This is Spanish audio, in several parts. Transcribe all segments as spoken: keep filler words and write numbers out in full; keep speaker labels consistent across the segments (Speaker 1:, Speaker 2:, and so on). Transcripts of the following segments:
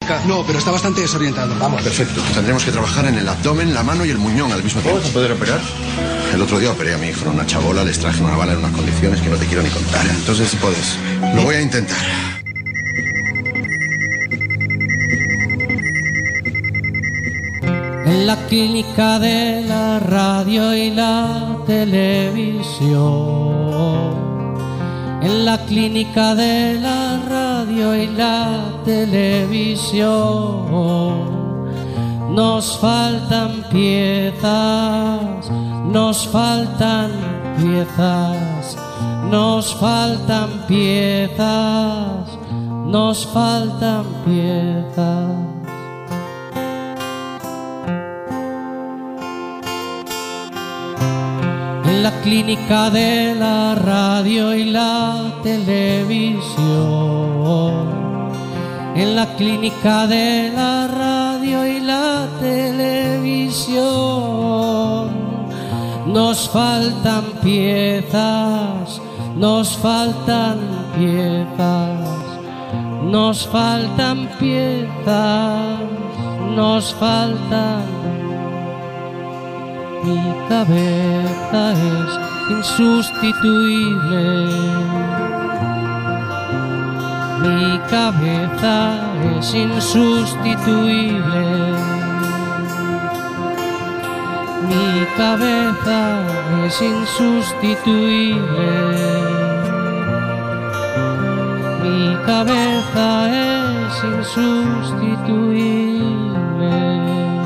Speaker 1: clínica. No, pero está bastante desorientado.
Speaker 2: Vamos.
Speaker 3: Perfecto. Tendremos que trabajar en el abdomen, la mano y el muñón al mismo tiempo.
Speaker 2: ¿Vamos a poder operar?
Speaker 3: El otro día operé a mi hijo en una chabola, les traje una bala en unas condiciones que no te quiero ni contar. Entonces, si puedes, lo voy a intentar.
Speaker 4: En la clínica de la radio y la televisión. En la clínica de la radio y la televisión. Nos faltan piezas, nos faltan piezas, nos faltan piezas, nos faltan piezas. En la clínica de la radio y la televisión. En la clínica de la radio y la televisión. Nos faltan piezas, nos faltan piezas, nos faltan piezas, nos faltan. Mi cabeza es insustituible. Mi cabeza es insustituible. Mi cabeza es insustituible. Mi cabeza es insustituible.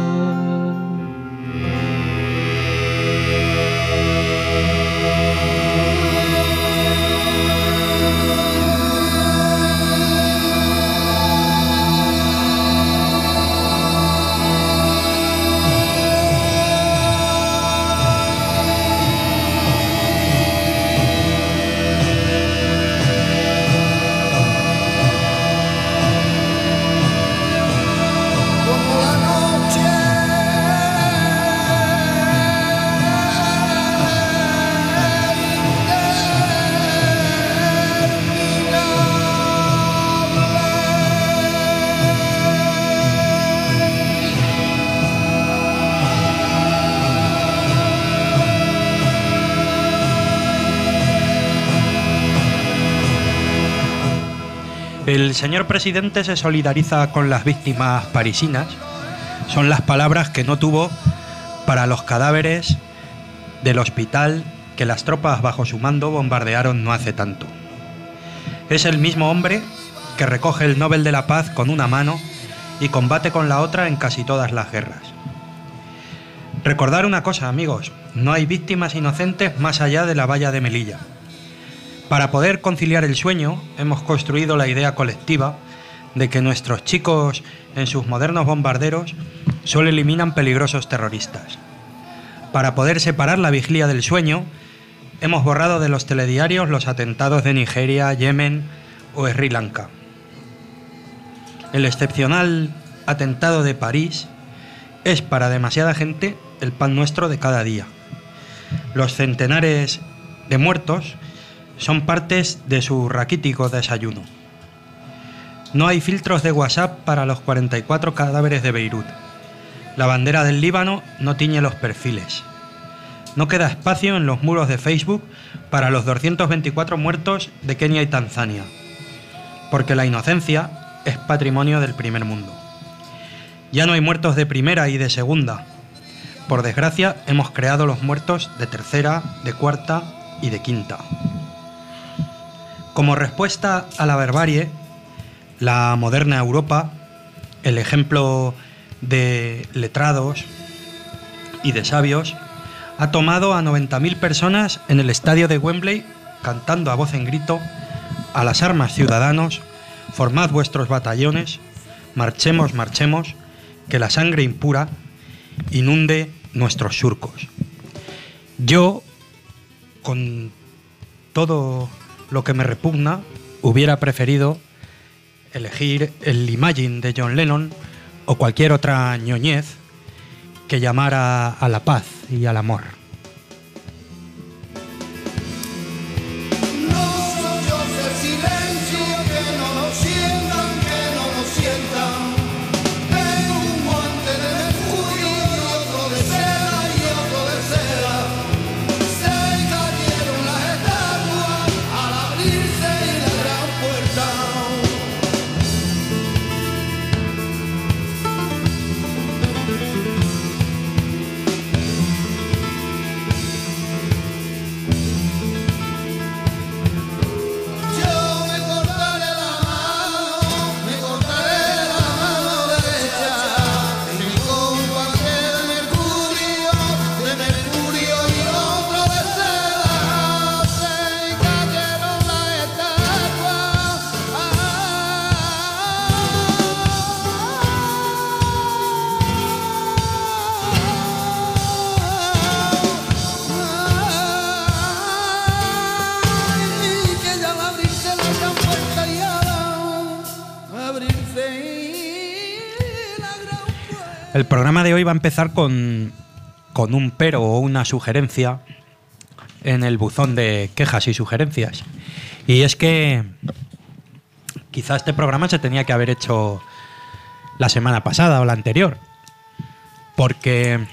Speaker 5: El señor presidente se solidariza con las víctimas parisinas. Son las palabras que no tuvo para los cadáveres del hospital que las tropas bajo su mando bombardearon no hace tanto. Es el mismo hombre que recoge el Nobel de la Paz con una mano y combate con la otra en casi todas las guerras. Recordar una cosa, amigos, no hay víctimas inocentes más allá de la valla de Melilla. Para poder conciliar el sueño, hemos construido la idea colectiva de que nuestros chicos en sus modernos bombarderos solo eliminan peligrosos terroristas. Para poder separar la vigilia del sueño, hemos borrado de los telediarios los atentados de Nigeria, Yemen o Sri Lanka. El excepcional atentado de París es para demasiada gente el pan nuestro de cada día. Los centenares de muertos son partes de su raquítico desayuno. No hay filtros de WhatsApp para los cuarenta y cuatro cadáveres de Beirut. La bandera del Líbano no tiñe los perfiles. No queda espacio en los muros de Facebook para los doscientos veinticuatro muertos de Kenia y Tanzania, porque la inocencia es patrimonio del primer mundo. Ya no hay muertos de primera y de segunda. Por desgracia, hemos creado los muertos de tercera, de cuarta y de quinta. Como respuesta a la barbarie, la moderna Europa, el ejemplo de letrados y de sabios, ha tomado a noventa mil personas en el estadio de Wembley cantando a voz en grito: a las armas, ciudadanos, formad vuestros batallones, marchemos, marchemos, que la sangre impura inunde nuestros surcos. Yo, con todo lo que me repugna, hubiera preferido elegir el Imagine de John Lennon o cualquier otra ñoñez que llamara a la paz y al amor.
Speaker 6: Nosotros el silencio, que no nos sientan, que no nos sientan.
Speaker 5: El programa de hoy va a empezar con, con un pero o una sugerencia en el buzón de quejas y sugerencias. Y es que quizá este programa se tenía que haber hecho la semana pasada o la anterior, porque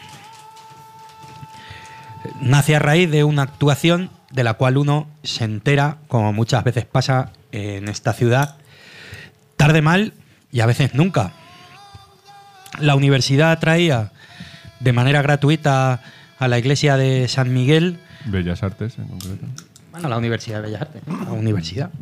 Speaker 5: nace a raíz de una actuación de la cual uno se entera, como muchas veces pasa en esta ciudad, tarde mal y a veces nunca. La universidad traía de manera gratuita a la iglesia de San Miguel.
Speaker 2: Bellas Artes, en concreto.
Speaker 5: Bueno, la Universidad de Bellas Artes, ¿no? La universidad.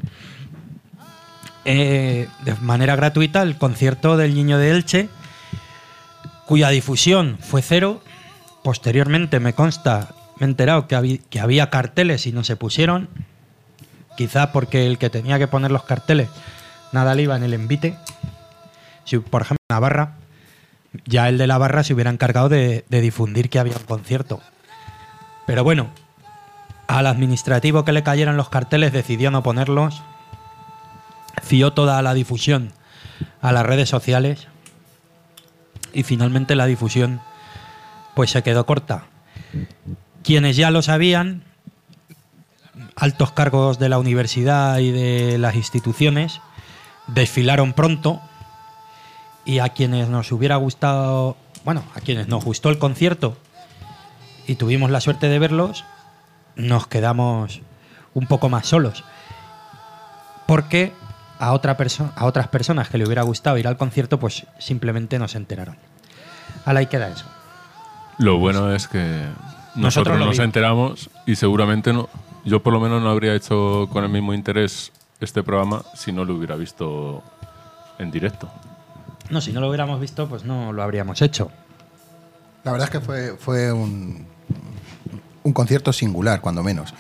Speaker 5: Eh, de manera gratuita el concierto del Niño de Elche, cuya difusión fue cero. Posteriormente me consta, me he enterado que había, que había carteles y no se pusieron. Quizá porque el que tenía que poner los carteles nada le iba en el envite. Si, por ejemplo, en Navarra, ya el de la barra se hubiera encargado de, de difundir que había un concierto. Pero bueno, al administrativo que le cayeran los carteles decidió no ponerlos, fió toda la difusión a las redes sociales y finalmente la difusión pues se quedó corta. Quienes ya lo sabían, altos cargos de la universidad y de las instituciones, desfilaron pronto. Y a quienes nos hubiera gustado, bueno, a quienes nos gustó el concierto y tuvimos la suerte de verlos, nos quedamos un poco más solos. Porque a, otra perso- a otras personas que le hubiera gustado ir al concierto, pues simplemente no se enteraron. Ahora ahí queda eso.
Speaker 2: Lo bueno es que nosotros,
Speaker 5: Nosotros lo
Speaker 2: nos
Speaker 5: vimos.
Speaker 2: enteramos y seguramente no, yo por lo menos no habría hecho con el mismo interés este programa si no lo hubiera visto en directo.
Speaker 5: No, si no lo hubiéramos visto, pues no lo habríamos hecho.
Speaker 3: La verdad es que fue, fue un, un concierto singular, cuando menos.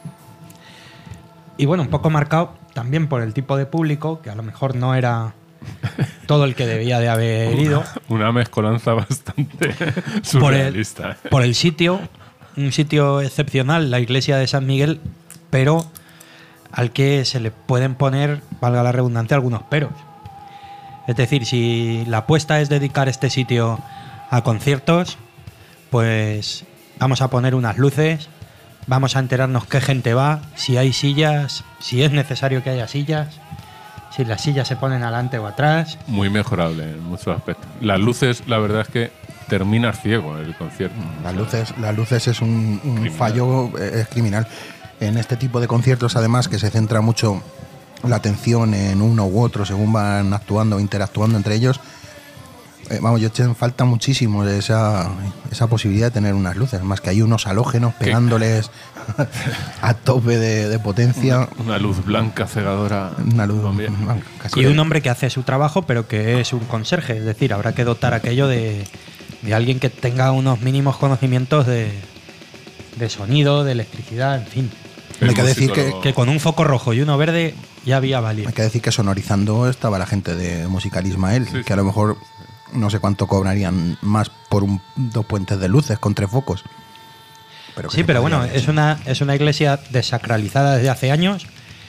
Speaker 5: Y bueno, un poco marcado también por el tipo de público, que a lo mejor no era todo el que debía de haber ido.
Speaker 2: Una, una mezcolanza bastante
Speaker 5: Por el,
Speaker 2: surrealista. ¿eh?
Speaker 5: por el sitio, un sitio excepcional, la iglesia de San Miguel, pero al que se le pueden poner, valga la redundancia, algunos peros. Es decir, si la apuesta es dedicar este sitio a conciertos, pues vamos a poner unas luces, vamos a enterarnos qué gente va, si hay sillas, si es necesario que haya sillas, si las sillas se ponen adelante o atrás.
Speaker 2: Muy mejorable en muchos aspectos. Las luces, la verdad es que terminas ciego en el concierto.
Speaker 3: Las luces, las luces es un, un
Speaker 2: Criminal.
Speaker 3: fallo, eh, es criminal. En este tipo de conciertos, además, que se centra mucho la atención en uno u otro según van actuando o interactuando entre ellos, eh, vamos, yo eché en falta muchísimo esa, esa posibilidad de tener unas luces, más que hay unos halógenos pegándoles a tope de, de potencia.
Speaker 2: Una, una luz blanca cegadora.
Speaker 3: Una luz
Speaker 2: también.
Speaker 3: bueno, casi
Speaker 5: Y un hombre que hace su trabajo, pero que es un conserje. Es decir, habrá que dotar aquello de, de alguien que tenga unos mínimos conocimientos de, de sonido, de electricidad, en fin.
Speaker 2: El
Speaker 3: Hay que decir
Speaker 2: musicólogo.
Speaker 5: Que con un foco rojo y uno verde ya había valido.
Speaker 3: Hay que decir que sonorizando estaba la gente de Musical Ismael,
Speaker 2: Sí, sí.
Speaker 3: que a lo mejor no sé cuánto cobrarían más por un, dos puentes de luces con tres focos. Pero que
Speaker 5: Sí,
Speaker 3: se
Speaker 5: pero
Speaker 3: podría
Speaker 5: bueno,
Speaker 3: haber
Speaker 5: es una, es una iglesia desacralizada desde hace años,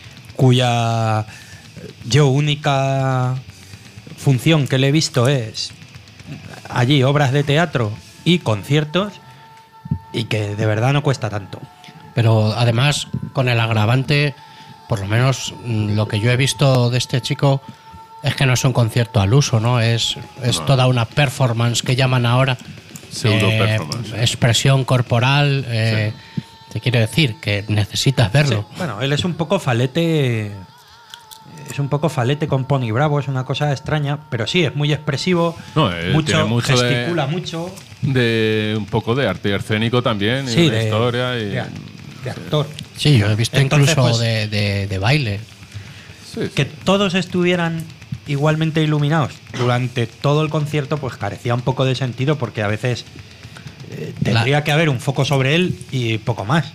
Speaker 5: cuya yo única función que le he visto es allí obras de teatro y conciertos, y que de verdad no cuesta tanto.
Speaker 6: Pero además, con el agravante, por lo menos mm, lo que yo he visto de este chico es que no es un concierto al uso, ¿no? Es, es
Speaker 2: No.
Speaker 6: toda una performance que llaman ahora.
Speaker 2: Pseudo
Speaker 6: eh,
Speaker 2: performance.
Speaker 6: expresión corporal. Eh, Te quiero decir que necesitas verlo.
Speaker 5: Sí, bueno, él es un poco falete. Es un poco falete con Pony Bravo, es una cosa extraña, pero sí, es muy expresivo.
Speaker 2: No, él
Speaker 5: mucho,
Speaker 2: tiene mucho de-
Speaker 5: gesticula mucho.
Speaker 2: De un poco de arte escénico también, y
Speaker 5: Sí,
Speaker 2: de,
Speaker 5: de,
Speaker 2: historia. Y,
Speaker 5: de, de actor.
Speaker 6: Sí, yo he visto
Speaker 5: Entonces,
Speaker 6: incluso
Speaker 5: pues,
Speaker 6: de, de- de baile.
Speaker 2: Sí, sí.
Speaker 5: Que todos estuvieran igualmente iluminados durante todo el concierto, pues carecía un poco de sentido, porque a veces eh, tendría que haber un foco sobre él y poco más.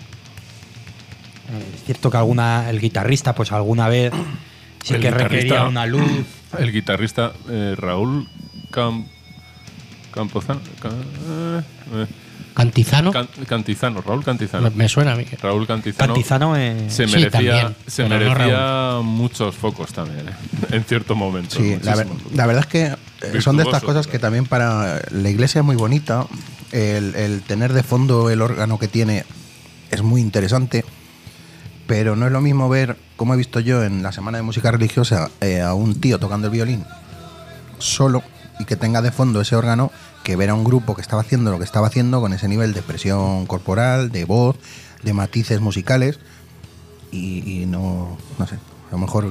Speaker 5: Eh, es cierto que alguna el guitarrista, pues alguna vez sí
Speaker 2: El
Speaker 5: que
Speaker 2: guitarrista-
Speaker 5: requería una luz.
Speaker 2: El guitarrista eh, Raúl Cam, Campozano. Cam- eh,
Speaker 6: Cantizano,
Speaker 2: Can- Cantizano, Raúl
Speaker 6: me,
Speaker 2: Cantizano.
Speaker 6: me suena a mí.
Speaker 2: Raúl Cantizano.
Speaker 5: Cantizano eh,
Speaker 2: Se
Speaker 6: Sí,
Speaker 2: merecía,
Speaker 6: también,
Speaker 2: se
Speaker 6: pero no
Speaker 2: merecía muchos focos también, ¿eh? En cierto momento.
Speaker 3: Sí, la, ver-
Speaker 2: muchísimos.
Speaker 3: la verdad es que eh, son de estas
Speaker 2: Virtuoso,
Speaker 3: cosas
Speaker 2: claro.
Speaker 3: que también para la iglesia es muy bonita. El, el tener de fondo el órgano que tiene es muy interesante, pero no es lo mismo ver, como he visto yo en la Semana de Música Religiosa, eh, a un tío tocando el violín solo y que tenga de fondo ese órgano, que ver a un grupo que estaba haciendo lo que estaba haciendo con ese nivel de expresión corporal, de voz, de matices musicales, y, y no, no sé, a lo mejor...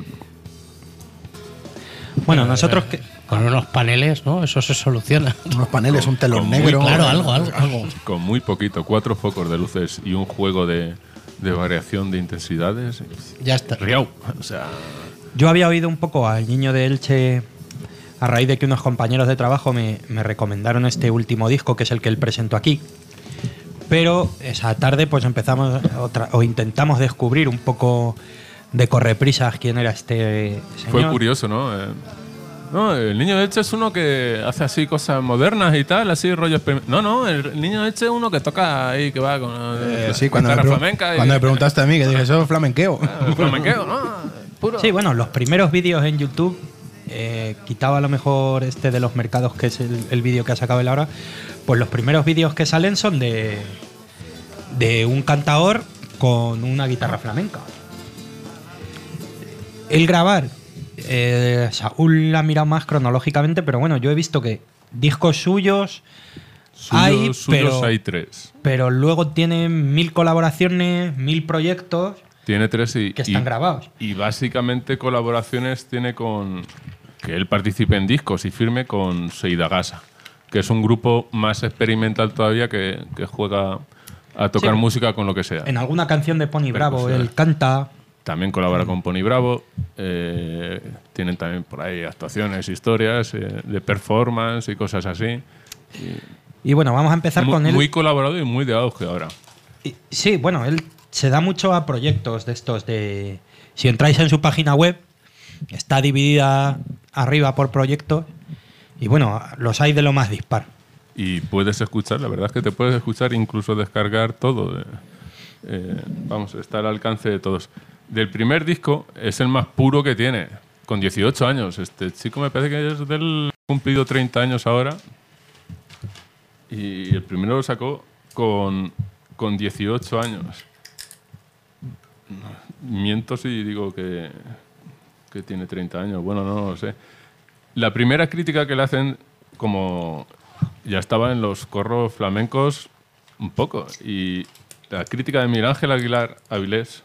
Speaker 5: Bueno, nosotros que...
Speaker 6: Con unos paneles, ¿no? Eso se soluciona.
Speaker 3: Unos paneles, un telón
Speaker 2: con muy
Speaker 3: negro...
Speaker 6: Claro, algo, algo, algo.
Speaker 2: Con muy poquito, cuatro focos de luces y un juego de, de variación de intensidades.
Speaker 6: Ya está.
Speaker 2: Riau. O sea,
Speaker 5: Yo había oído un poco al Niño de Elche a raíz de que unos compañeros de trabajo me, me recomendaron este último disco, que es el que él presentó aquí. Pero esa tarde pues empezamos otra, o intentamos descubrir un poco de correprisas quién era este señor.
Speaker 2: fue curioso, ¿no? Eh, no, el niño de Elche es uno que hace así cosas modernas y tal, así rollo experim- No, no, el niño de Elche es uno que toca ahí, que va con
Speaker 3: Eh,
Speaker 2: eh,
Speaker 3: sí, cuando me,
Speaker 2: guitarra
Speaker 3: pregun-
Speaker 2: flamenca. y-
Speaker 3: cuando me preguntaste a mí, que dije, eso es flamenqueo.
Speaker 2: El flamenqueo, ¿no? Puro.
Speaker 5: Sí, bueno, los primeros vídeos en YouTube, eh, quitaba a lo mejor este de los mercados, que es el, el vídeo que ha sacado él ahora, pues los primeros vídeos que salen son de, de un cantador con una guitarra flamenca. El grabar, eh, Saúl la ha mirado más cronológicamente, pero bueno, yo he visto que discos suyos,
Speaker 2: Suyos,
Speaker 5: hay,
Speaker 2: suyos
Speaker 5: pero,
Speaker 2: hay tres.
Speaker 5: pero luego tiene mil colaboraciones, mil proyectos
Speaker 2: Tiene tres y,
Speaker 5: que están
Speaker 2: y-
Speaker 5: grabados.
Speaker 2: y básicamente colaboraciones tiene con... Que él participe en discos y firme con Seida Gasa, que es un grupo más experimental todavía que, que juega a tocar
Speaker 5: Sí.
Speaker 2: música con lo que sea.
Speaker 5: En alguna canción de Pony Bravo,
Speaker 2: Percusión.
Speaker 5: él canta.
Speaker 2: También colabora con Pony Bravo. eh, tienen también por ahí actuaciones, historias eh, de performance y cosas así.
Speaker 5: Y bueno, vamos a empezar
Speaker 2: Muy,
Speaker 5: con él.
Speaker 2: muy colaborado y muy de auge ahora.
Speaker 5: Y- Sí, bueno, él se da mucho a proyectos de estos de... Si entráis en su página web, está dividida arriba por proyectos y bueno, los hay de lo más dispar.
Speaker 2: Y puedes escuchar, la verdad es que te puedes escuchar, incluso descargar todo. eh, eh, vamos, está al alcance de todos. Del primer disco es el más puro que tiene, con dieciocho años. Este chico me parece que es del cumplido treinta años ahora. Y el primero lo sacó con, con dieciocho años. Miento si digo que, que tiene treinta años. Bueno, no lo sé. La primera crítica que le hacen, como ya estaba en los corros flamencos un poco, y la crítica de Miguel Ángel Aguilar Avilés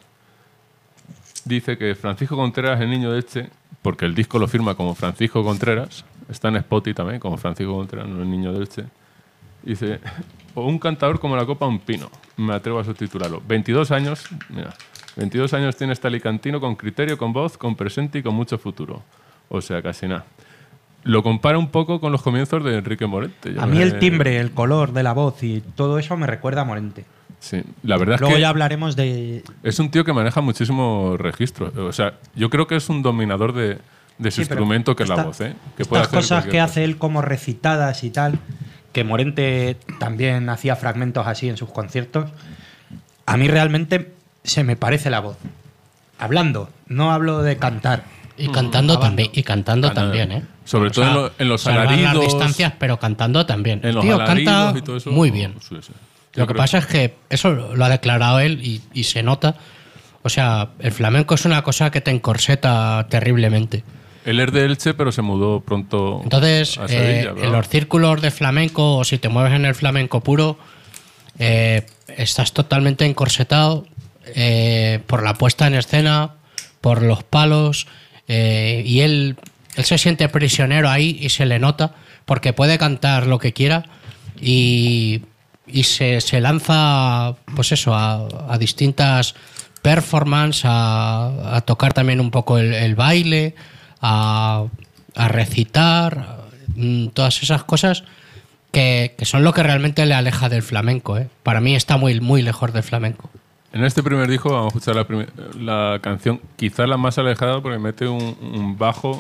Speaker 2: dice que Francisco Contreras, el niño de Elche, porque el disco lo firma como Francisco Contreras, está en Spotify también como Francisco Contreras, no el niño de Elche, dice, o un cantador como la copa un pino, me atrevo a subtitularlo. veintidós años, mira, veintidós años tiene este alicantino con criterio, con voz, con presente y con mucho futuro. O sea, casi nada. Lo compara un poco con los comienzos de Enrique Morente. Yo
Speaker 5: A mí
Speaker 2: me-
Speaker 5: el timbre, el color de la voz y todo eso me recuerda a Morente.
Speaker 2: Sí, la verdad
Speaker 5: Luego
Speaker 2: es que
Speaker 5: ya hablaremos de...
Speaker 2: es un tío que maneja muchísimo registro. O sea, yo creo que es un dominador de, de su
Speaker 5: Sí, pero
Speaker 2: instrumento, que es la
Speaker 5: esta-
Speaker 2: voz, ¿eh? Que puede
Speaker 5: Estas
Speaker 2: hacer
Speaker 5: cosas
Speaker 2: cualquier
Speaker 5: que
Speaker 2: cosa.
Speaker 5: hace él como recitadas y tal, que Morente también hacía fragmentos así en sus conciertos, a mí realmente se me parece la voz. Hablando, no hablo de cantar.
Speaker 6: Y cantando
Speaker 5: Hablando.
Speaker 6: también, y cantando
Speaker 2: Cantando.
Speaker 6: también, ¿eh?
Speaker 2: Sobre todo en lo- en los
Speaker 6: salvar
Speaker 2: alaridos.
Speaker 6: las distancias, pero cantando también.
Speaker 2: En
Speaker 6: El
Speaker 2: los
Speaker 6: tío
Speaker 2: alaridos
Speaker 6: canta
Speaker 2: y todo eso.
Speaker 6: muy bien.
Speaker 2: Sí, sí.
Speaker 6: Lo
Speaker 2: Yo
Speaker 6: que
Speaker 2: creo-
Speaker 6: pasa es que eso lo ha declarado él y, y se nota. O sea, el flamenco es una cosa que te encorseta terriblemente.
Speaker 2: Él es de Elche, pero se mudó pronto
Speaker 6: Entonces,
Speaker 2: a
Speaker 6: eh,
Speaker 2: Sevilla. ¿verdad?
Speaker 6: en los círculos de flamenco, o si te mueves en el flamenco puro, eh, estás totalmente encorsetado eh, por la puesta en escena, por los palos, eh, y él, él se siente prisionero ahí y se le nota, porque puede cantar lo que quiera y, y se, se lanza, pues eso, a, a distintas performances, a, a tocar también un poco el, el baile, a, a recitar, mm, todas esas cosas que, que son lo que realmente le aleja del flamenco, ¿eh? Para mí está muy, muy lejos del flamenco.
Speaker 2: En este primer disco vamos a escuchar la, primer- la canción quizás la más alejada porque mete un, un bajo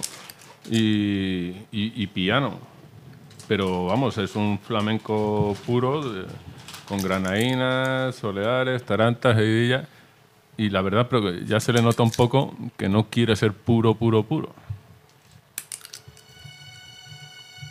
Speaker 2: y, y- y piano. Pero vamos, es un flamenco puro de- con granainas, soleares, tarantas, heidillas. Y la verdad, pero que ya se le nota un poco que no quiere ser puro, puro, puro.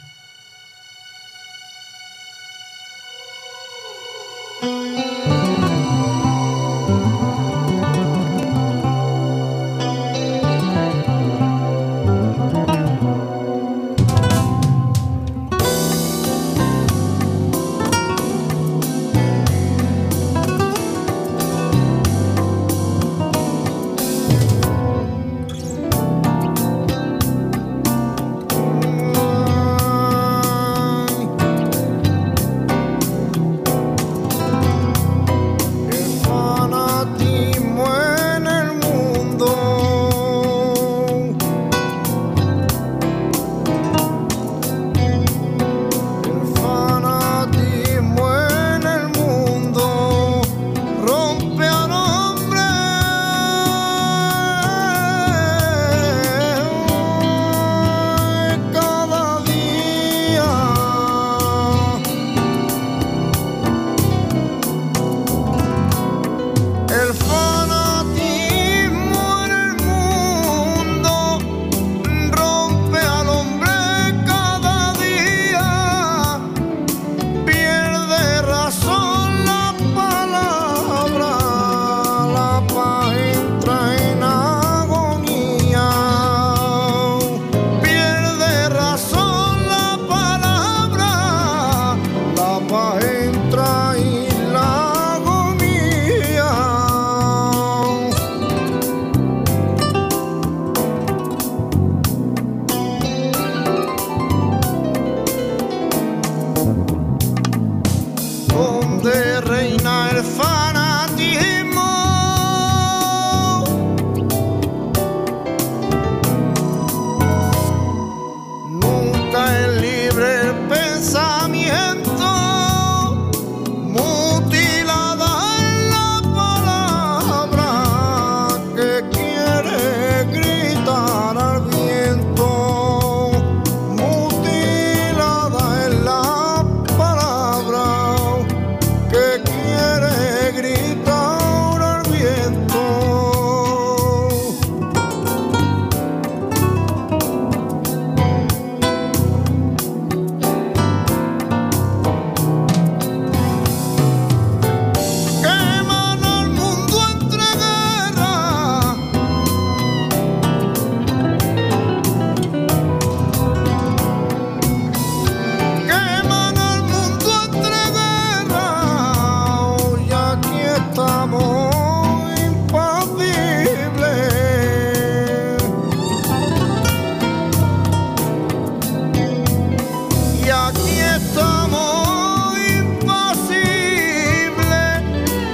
Speaker 7: aquí estamos impasibles,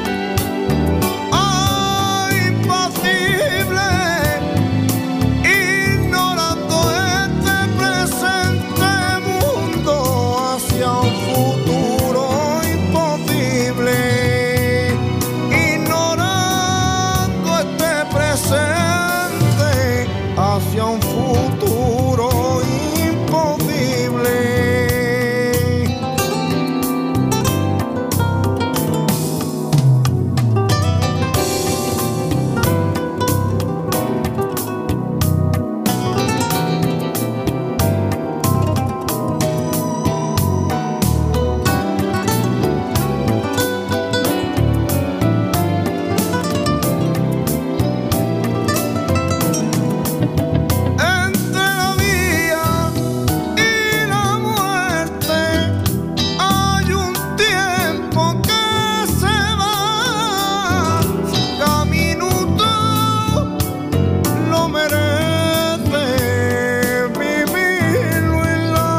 Speaker 7: oh, impasibles, ignorando este presente mundo hacia un futuro imposible, ignorando este presente hacia un futuro imposible. Entre la vida y la muerte hay un tiempo que se va, cada minuto lo merece, vivirlo en la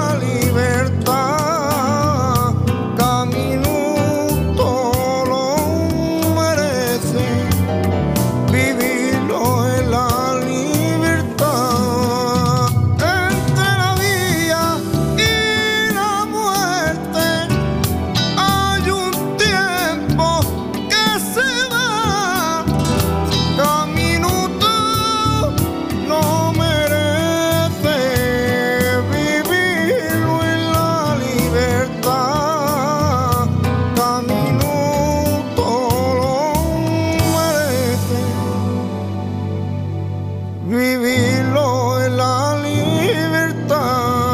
Speaker 7: libertad, cada minuto lo merece, vivirlo en la libertad. Entre la vida y la muerte hay un tiempo que se va, cada minuto lo merece, vivirlo en la libertad, cada minuto lo merece, vivirlo en la libertad.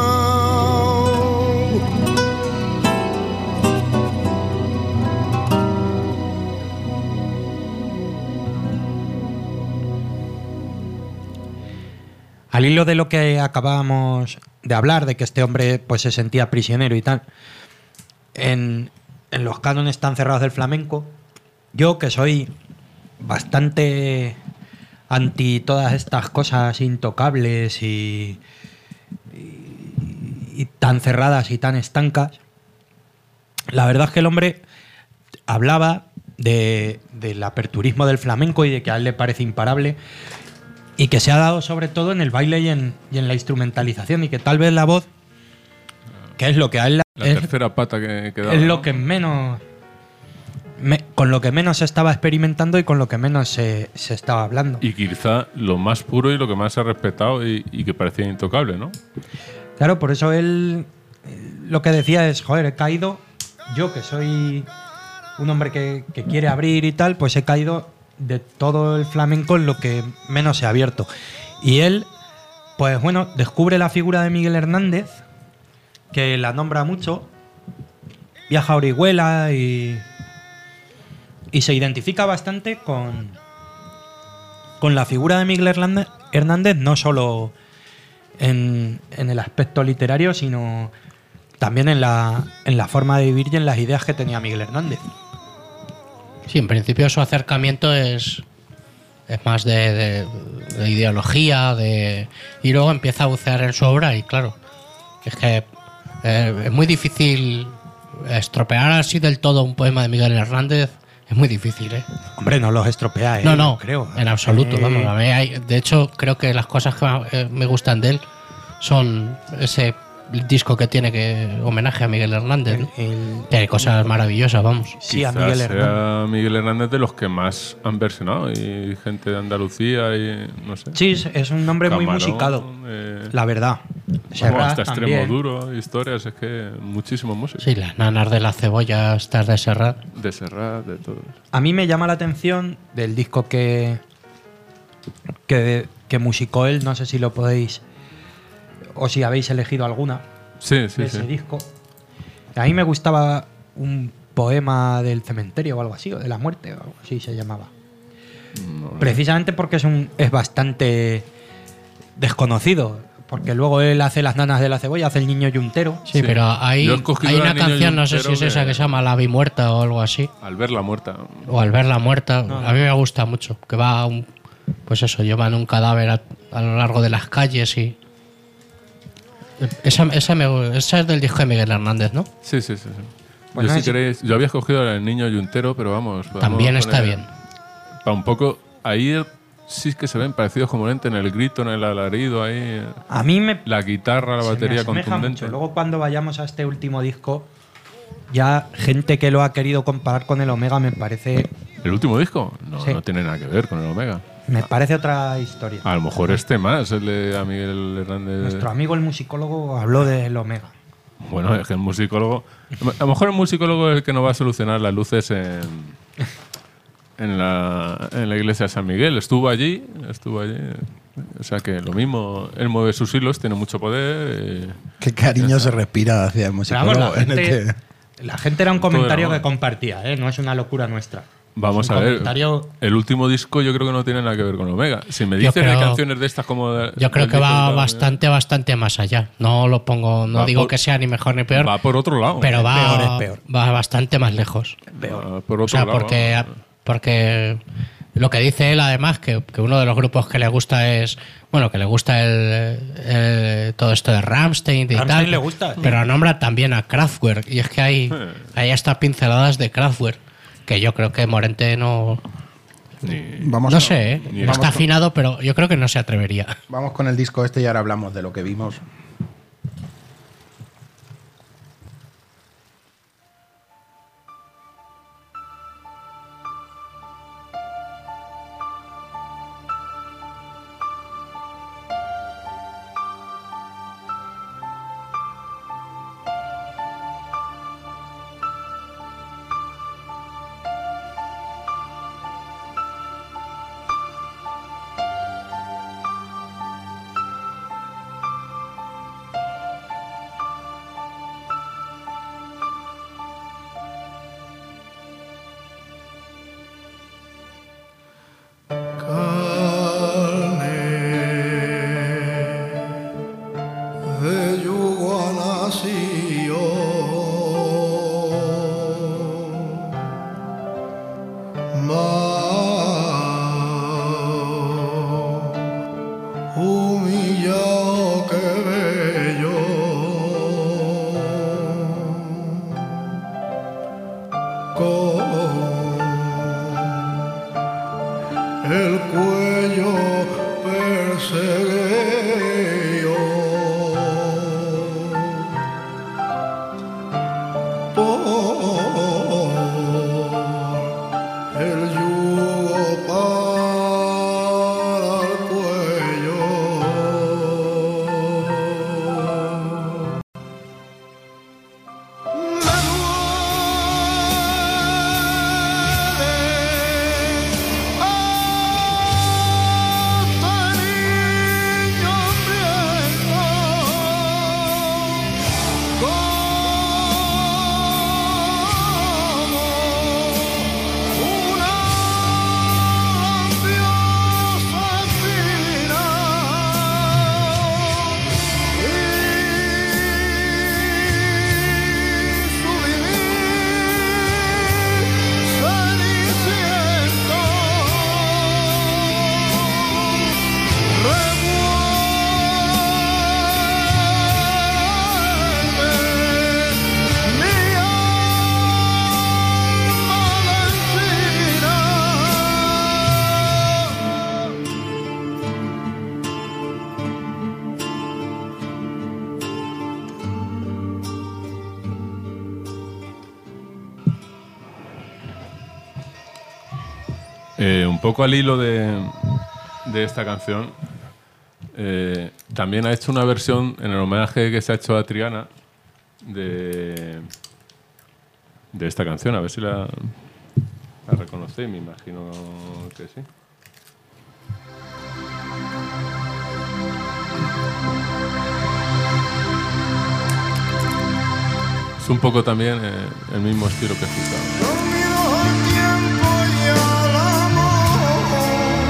Speaker 5: Al hilo de lo que acabábamos de hablar, de que este hombre pues se sentía prisionero y tal, en, en los cánones tan cerrados del flamenco, yo que soy bastante anti todas estas cosas intocables y, y, y tan cerradas y tan estancas, la verdad es que el hombre hablaba de, del aperturismo del flamenco y de que a él le parece imparable y que se ha dado sobre todo en el baile y en, y en la instrumentalización, y que tal vez la voz, que es lo que a él
Speaker 2: La
Speaker 5: es,
Speaker 2: tercera pata que, que daba,
Speaker 5: es
Speaker 2: ¿no?
Speaker 5: lo que menos me- con lo que menos se estaba experimentando y con lo que menos se, se estaba hablando.
Speaker 2: Y quizá lo más puro y lo que más se ha respetado y, y que parecía intocable, ¿no?
Speaker 5: Claro, por eso él eh, lo que decía es, joder, he caído, yo que soy un hombre que, que quiere abrir y tal, pues he caído de todo el flamenco en lo que menos se ha abierto. Y él, pues bueno, descubre la figura de Miguel Hernández, que la nombra mucho, viaja a Orihuela y, y se identifica bastante con, con la figura de Miguel Hernández, Hernández no solo en, en el aspecto literario, sino también en la, en la forma de vivir y en las ideas que tenía Miguel Hernández.
Speaker 6: Sí, en principio su acercamiento es, es más de, de- de ideología, de y luego empieza a bucear en su obra y claro, es que eh, es muy difícil estropear así del todo un poema de Miguel Hernández, es muy difícil, ¿eh?
Speaker 5: Hombre, no los estropea, ¿eh?
Speaker 6: No, no,
Speaker 5: creo.
Speaker 6: en absoluto,
Speaker 5: Eh,
Speaker 6: vamos, a mí hay- de hecho creo que las cosas que más, eh, me gustan de él son ese disco que tiene que homenaje a Miguel Hernández, ¿no?
Speaker 5: el- el-
Speaker 6: Tiene cosas maravillosas, vamos.
Speaker 5: Sí, a
Speaker 2: Quizás
Speaker 5: Miguel
Speaker 2: sea
Speaker 5: Hernández.
Speaker 2: Miguel Hernández de los que más han versionado y gente de Andalucía y no sé.
Speaker 5: Sí, es- es un nombre muy
Speaker 2: Camarón,
Speaker 5: musicado,
Speaker 2: eh,
Speaker 5: la verdad.
Speaker 2: vamos,
Speaker 5: Serrat
Speaker 2: hasta extremo
Speaker 5: también.
Speaker 2: duro, historias, es que muchísimos músicos.
Speaker 6: Sí, las nanas de la cebolla, estas de Serrat.
Speaker 2: De Serrat, de todo.
Speaker 5: A mí me llama la atención del disco que, que, que musicó él, no sé si lo podéis o si habéis elegido alguna
Speaker 2: Sí, sí,
Speaker 5: de ese
Speaker 2: sí.
Speaker 5: disco. A mí me gustaba un poema del cementerio o algo así, o de la muerte, o algo así se llamaba. Precisamente porque es, un, es bastante desconocido, porque luego él hace las nanas de la cebolla, hace el niño yuntero.
Speaker 6: Sí,
Speaker 2: Sí.
Speaker 6: pero hay,
Speaker 2: Yo he escogido
Speaker 6: hay
Speaker 2: la
Speaker 6: una
Speaker 2: Niño
Speaker 6: canción, no sé si
Speaker 2: Yuntero
Speaker 6: es esa
Speaker 2: que-
Speaker 6: que se llama La vi muerta o algo así,
Speaker 2: Al ver la muerta.
Speaker 6: o Al verla muerta. A mí me gusta mucho, que va a un, pues eso, llevan un cadáver a, a lo largo de las calles y Esa, esa, me- esa es del disco de Miguel Hernández, ¿no?
Speaker 2: Sí, sí, sí. sí.
Speaker 5: Pues
Speaker 2: yo,
Speaker 5: no
Speaker 2: si
Speaker 5: sé si-
Speaker 2: queréis, yo había escogido El Niño Yuntero, pero vamos. podemos
Speaker 6: También está
Speaker 2: poner-
Speaker 6: bien.
Speaker 2: Para un poco. Ahí sí que se ven parecidos como lente en el grito, en el alarido, ahí.
Speaker 5: A mí me,
Speaker 2: La guitarra, la
Speaker 5: se me
Speaker 2: batería
Speaker 5: asemeja
Speaker 2: contundente.
Speaker 5: mucho. Luego cuando vayamos a este último disco, ya gente que lo ha querido comparar con el Omega me parece,
Speaker 2: ¿El último disco? No,
Speaker 5: Sí.
Speaker 2: no tiene nada que ver con el Omega.
Speaker 5: me parece otra historia.
Speaker 2: A lo mejor este más, el de a Miguel Hernández.
Speaker 5: Nuestro amigo el musicólogo habló del Omega.
Speaker 2: Bueno, es que el musicólogo. A lo mejor el musicólogo es el que nos va a solucionar las luces en. En la, en la iglesia de San Miguel. Estuvo allí, estuvo allí. O sea que lo mismo, él mueve sus hilos, tiene mucho poder. eh,
Speaker 3: Qué cariño se respira hacia el
Speaker 5: Pero
Speaker 3: musicólogo.
Speaker 5: vamos, la
Speaker 3: en el
Speaker 5: gente,
Speaker 3: que-
Speaker 5: la gente era un
Speaker 2: Todo
Speaker 5: comentario
Speaker 2: era
Speaker 5: que
Speaker 2: bueno.
Speaker 5: compartía, ¿eh? No es una locura nuestra.
Speaker 2: Vamos
Speaker 5: Es un
Speaker 2: a ver.
Speaker 5: comentario-
Speaker 2: El último disco yo creo que no tiene nada que ver con Omega. Si me
Speaker 6: Yo
Speaker 2: dices de
Speaker 6: creo-
Speaker 2: canciones de estas como. de-
Speaker 6: Yo creo
Speaker 2: del
Speaker 6: que
Speaker 2: disco
Speaker 6: va
Speaker 2: de-
Speaker 6: bastante, bastante más allá. No lo pongo, no
Speaker 2: Va
Speaker 6: digo
Speaker 2: por-
Speaker 6: que sea ni mejor ni peor,
Speaker 2: Va por otro lado.
Speaker 6: pero va,
Speaker 5: peor, es peor.
Speaker 6: va bastante más lejos.
Speaker 2: Va por otro
Speaker 6: O sea,
Speaker 2: lado.
Speaker 6: porque, porque lo que dice él, además, que, que uno de los grupos que le gusta es. Bueno, que le gusta el, el- todo esto de Rammstein y
Speaker 5: Rammstein
Speaker 6: tal.
Speaker 5: le gusta, sí.
Speaker 6: Pero nombra también a Kraftwerk. Y es que hay, hay hasta pinceladas de Kraftwerk. Que yo creo que Morente no.
Speaker 2: Ni-
Speaker 3: Vamos
Speaker 6: no
Speaker 3: a-
Speaker 6: sé, ¿eh?
Speaker 2: ni-
Speaker 6: No está afinado, pero yo creo que no se atrevería.
Speaker 3: Vamos con el disco este y ahora hablamos de lo que vimos.
Speaker 7: de yugo ha nacido, más humillado que bello, con el cuello perseguido por el yugo para el cuello. Me
Speaker 2: Eh, un poco al hilo de, de esta canción, eh, también ha hecho una versión en el homenaje que se ha hecho a Triana de, de esta canción. A ver si la, la reconocéis, me imagino que sí. Es un poco también eh, el mismo estilo que he escuchado.
Speaker 7: Dormido el tiempo y al amor,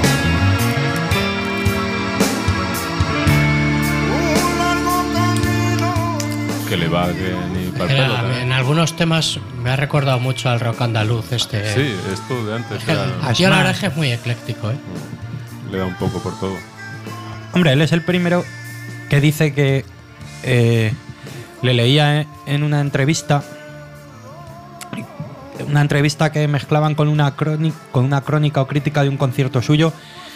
Speaker 7: un largo camino.
Speaker 2: Que le va que ni para el pelo
Speaker 6: Eh,
Speaker 2: también.
Speaker 6: en algunos temas me ha recordado mucho al rock andaluz este.
Speaker 2: Sí, esto de antes era-
Speaker 6: El tío la verdad es que es muy ecléctico, ¿eh?
Speaker 2: le da un poco por todo.
Speaker 5: Hombre, él es el primero que dice que eh, le leía en una entrevista, una entrevista que mezclaban con una, crónica, con una crónica o crítica de un concierto suyo,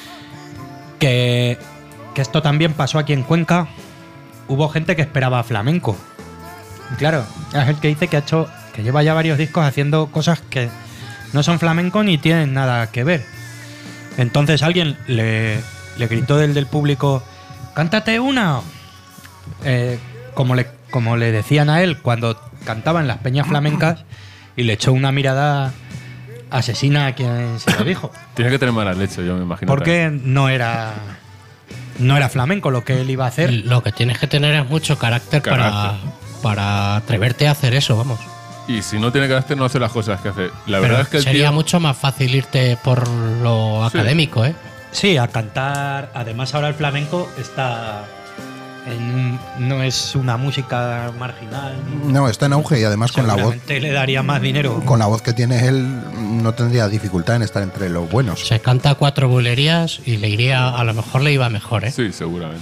Speaker 5: que, que esto también pasó aquí en Cuenca. Hubo gente que esperaba flamenco. Y claro, es el que dice que ha hecho, que lleva ya varios discos haciendo cosas que no son flamenco ni tienen nada que ver. Entonces alguien le, le gritó del, del público: ¡cántate una! Eh, como, le, como le decían a él cuando cantaba en las peñas flamencas, y le echó una mirada asesina a quien se lo dijo.
Speaker 2: Tiene que tener mala leche, yo me imagino.
Speaker 5: Porque no era, no era flamenco lo que él iba a hacer.
Speaker 6: Lo que tienes que tener es mucho carácter,
Speaker 2: Carácter.
Speaker 6: Para, para atreverte a hacer eso, vamos.
Speaker 2: Y si no tiene carácter, no hace las cosas que hace. La
Speaker 6: Pero
Speaker 2: verdad es que el
Speaker 6: sería
Speaker 2: tío,
Speaker 6: mucho más fácil irte por lo
Speaker 2: Sí.
Speaker 6: académico, ¿eh?
Speaker 5: Sí, a cantar. Además, ahora el flamenco está. En, no es una música marginal.
Speaker 3: No, está en auge y además con la voz
Speaker 5: Seguramente le daría más dinero.
Speaker 3: con la voz que tiene él no tendría dificultad en estar entre los buenos.
Speaker 6: Se canta cuatro bulerías y le iría, a lo mejor le iba mejor, ¿eh?
Speaker 2: Sí, seguramente.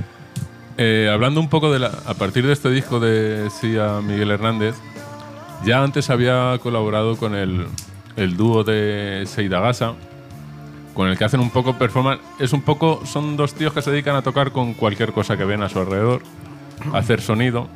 Speaker 2: Eh, hablando un poco de la, a partir de este disco de Sia Miguel Hernández, ya antes había colaborado con el, el dúo de Seidagasa, con el que hacen un poco performance. Es un poco, son dos tíos que se dedican a tocar con cualquier cosa que ven a su alrededor, a hacer sonido.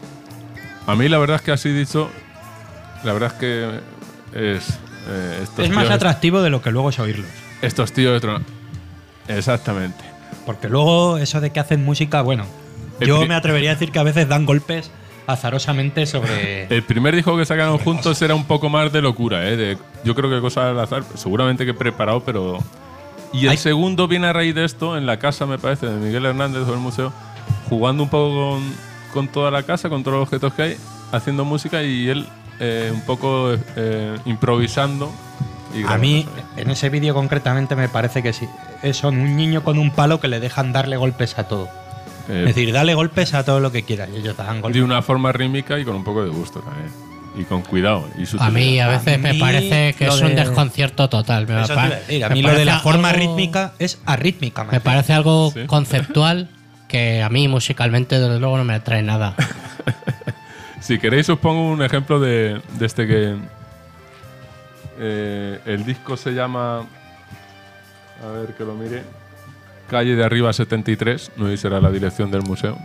Speaker 2: A mí la verdad es que así dicho, la verdad es que es eh, estos
Speaker 5: Es más
Speaker 2: tíos-
Speaker 5: atractivo de lo que luego es oírlos.
Speaker 2: Estos tíos de Tron- exactamente.
Speaker 5: Porque luego eso de que hacen música, bueno,
Speaker 2: El
Speaker 5: yo
Speaker 2: pri-
Speaker 5: me atrevería a decir que a veces dan golpes azarosamente sobre...
Speaker 2: El primer disco que sacaron juntos era un poco más de locura, ¿eh? De, yo creo que cosas al azar, seguramente que preparado, pero... Y el
Speaker 5: Hay-
Speaker 2: segundo viene a raíz de esto, en la casa, me parece, de Miguel Hernández o el museo, jugando un poco con, con toda la casa, con todos los objetos que hay, haciendo música y él eh, un poco eh, improvisando. Y
Speaker 5: A
Speaker 2: grabando
Speaker 5: mí,
Speaker 2: sonido.
Speaker 5: en ese vídeo concretamente, me parece que sí. Es- Son un niño con un palo que le dejan darle golpes a todo.
Speaker 2: Eh,
Speaker 5: Es decir, dale golpes a todo lo que quieras y ellos te dan
Speaker 2: de
Speaker 5: golpes.
Speaker 2: una forma rítmica y con un poco de gusto también. Y con cuidado. Y
Speaker 6: A mí a
Speaker 5: A
Speaker 6: veces me
Speaker 5: mí
Speaker 6: parece que
Speaker 5: lo
Speaker 6: es un
Speaker 5: de-
Speaker 6: desconcierto total. Me
Speaker 5: Eso te
Speaker 6: pa-
Speaker 5: iba a decir, a
Speaker 6: me
Speaker 5: mí lo de la
Speaker 6: parece
Speaker 5: forma
Speaker 6: algo-
Speaker 5: rítmica es arrítmica.
Speaker 6: Me parece algo
Speaker 2: Sí.
Speaker 6: conceptual que a mí musicalmente desde luego no me atrae nada.
Speaker 2: Si queréis os pongo un ejemplo de, de este que... eh, el disco se llama... A ver que lo mire. Calle de Arriba setenta y tres, no sé si será la dirección del museo.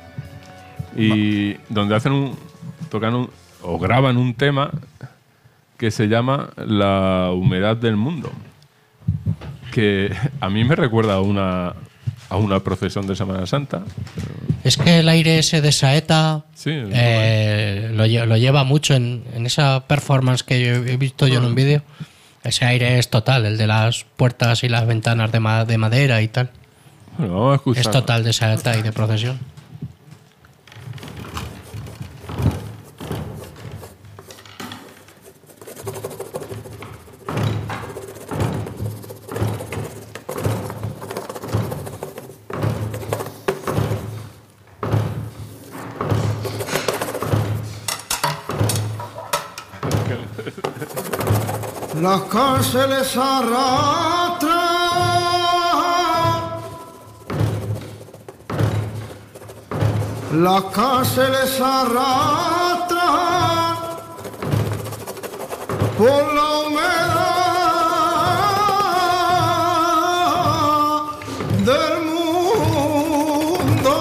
Speaker 2: Y donde hacen un... tocan un... o graban un tema que se llama La humedad del mundo. Que a mí me recuerda a una, a una procesión de Semana Santa.
Speaker 6: Es que el aire ese de Saeta
Speaker 2: Sí,
Speaker 6: eh, lo, lle- lo lleva mucho en, en esa performance que yo he visto yo en un vídeo. Ese aire es total, el de las puertas y las ventanas de, ma- de madera y tal.
Speaker 2: Bueno, vamos a escuchar.
Speaker 6: Es total de Saeta y de procesión.
Speaker 7: Las cárceles arrastran Las cárceles arrastran por la humedad del mundo.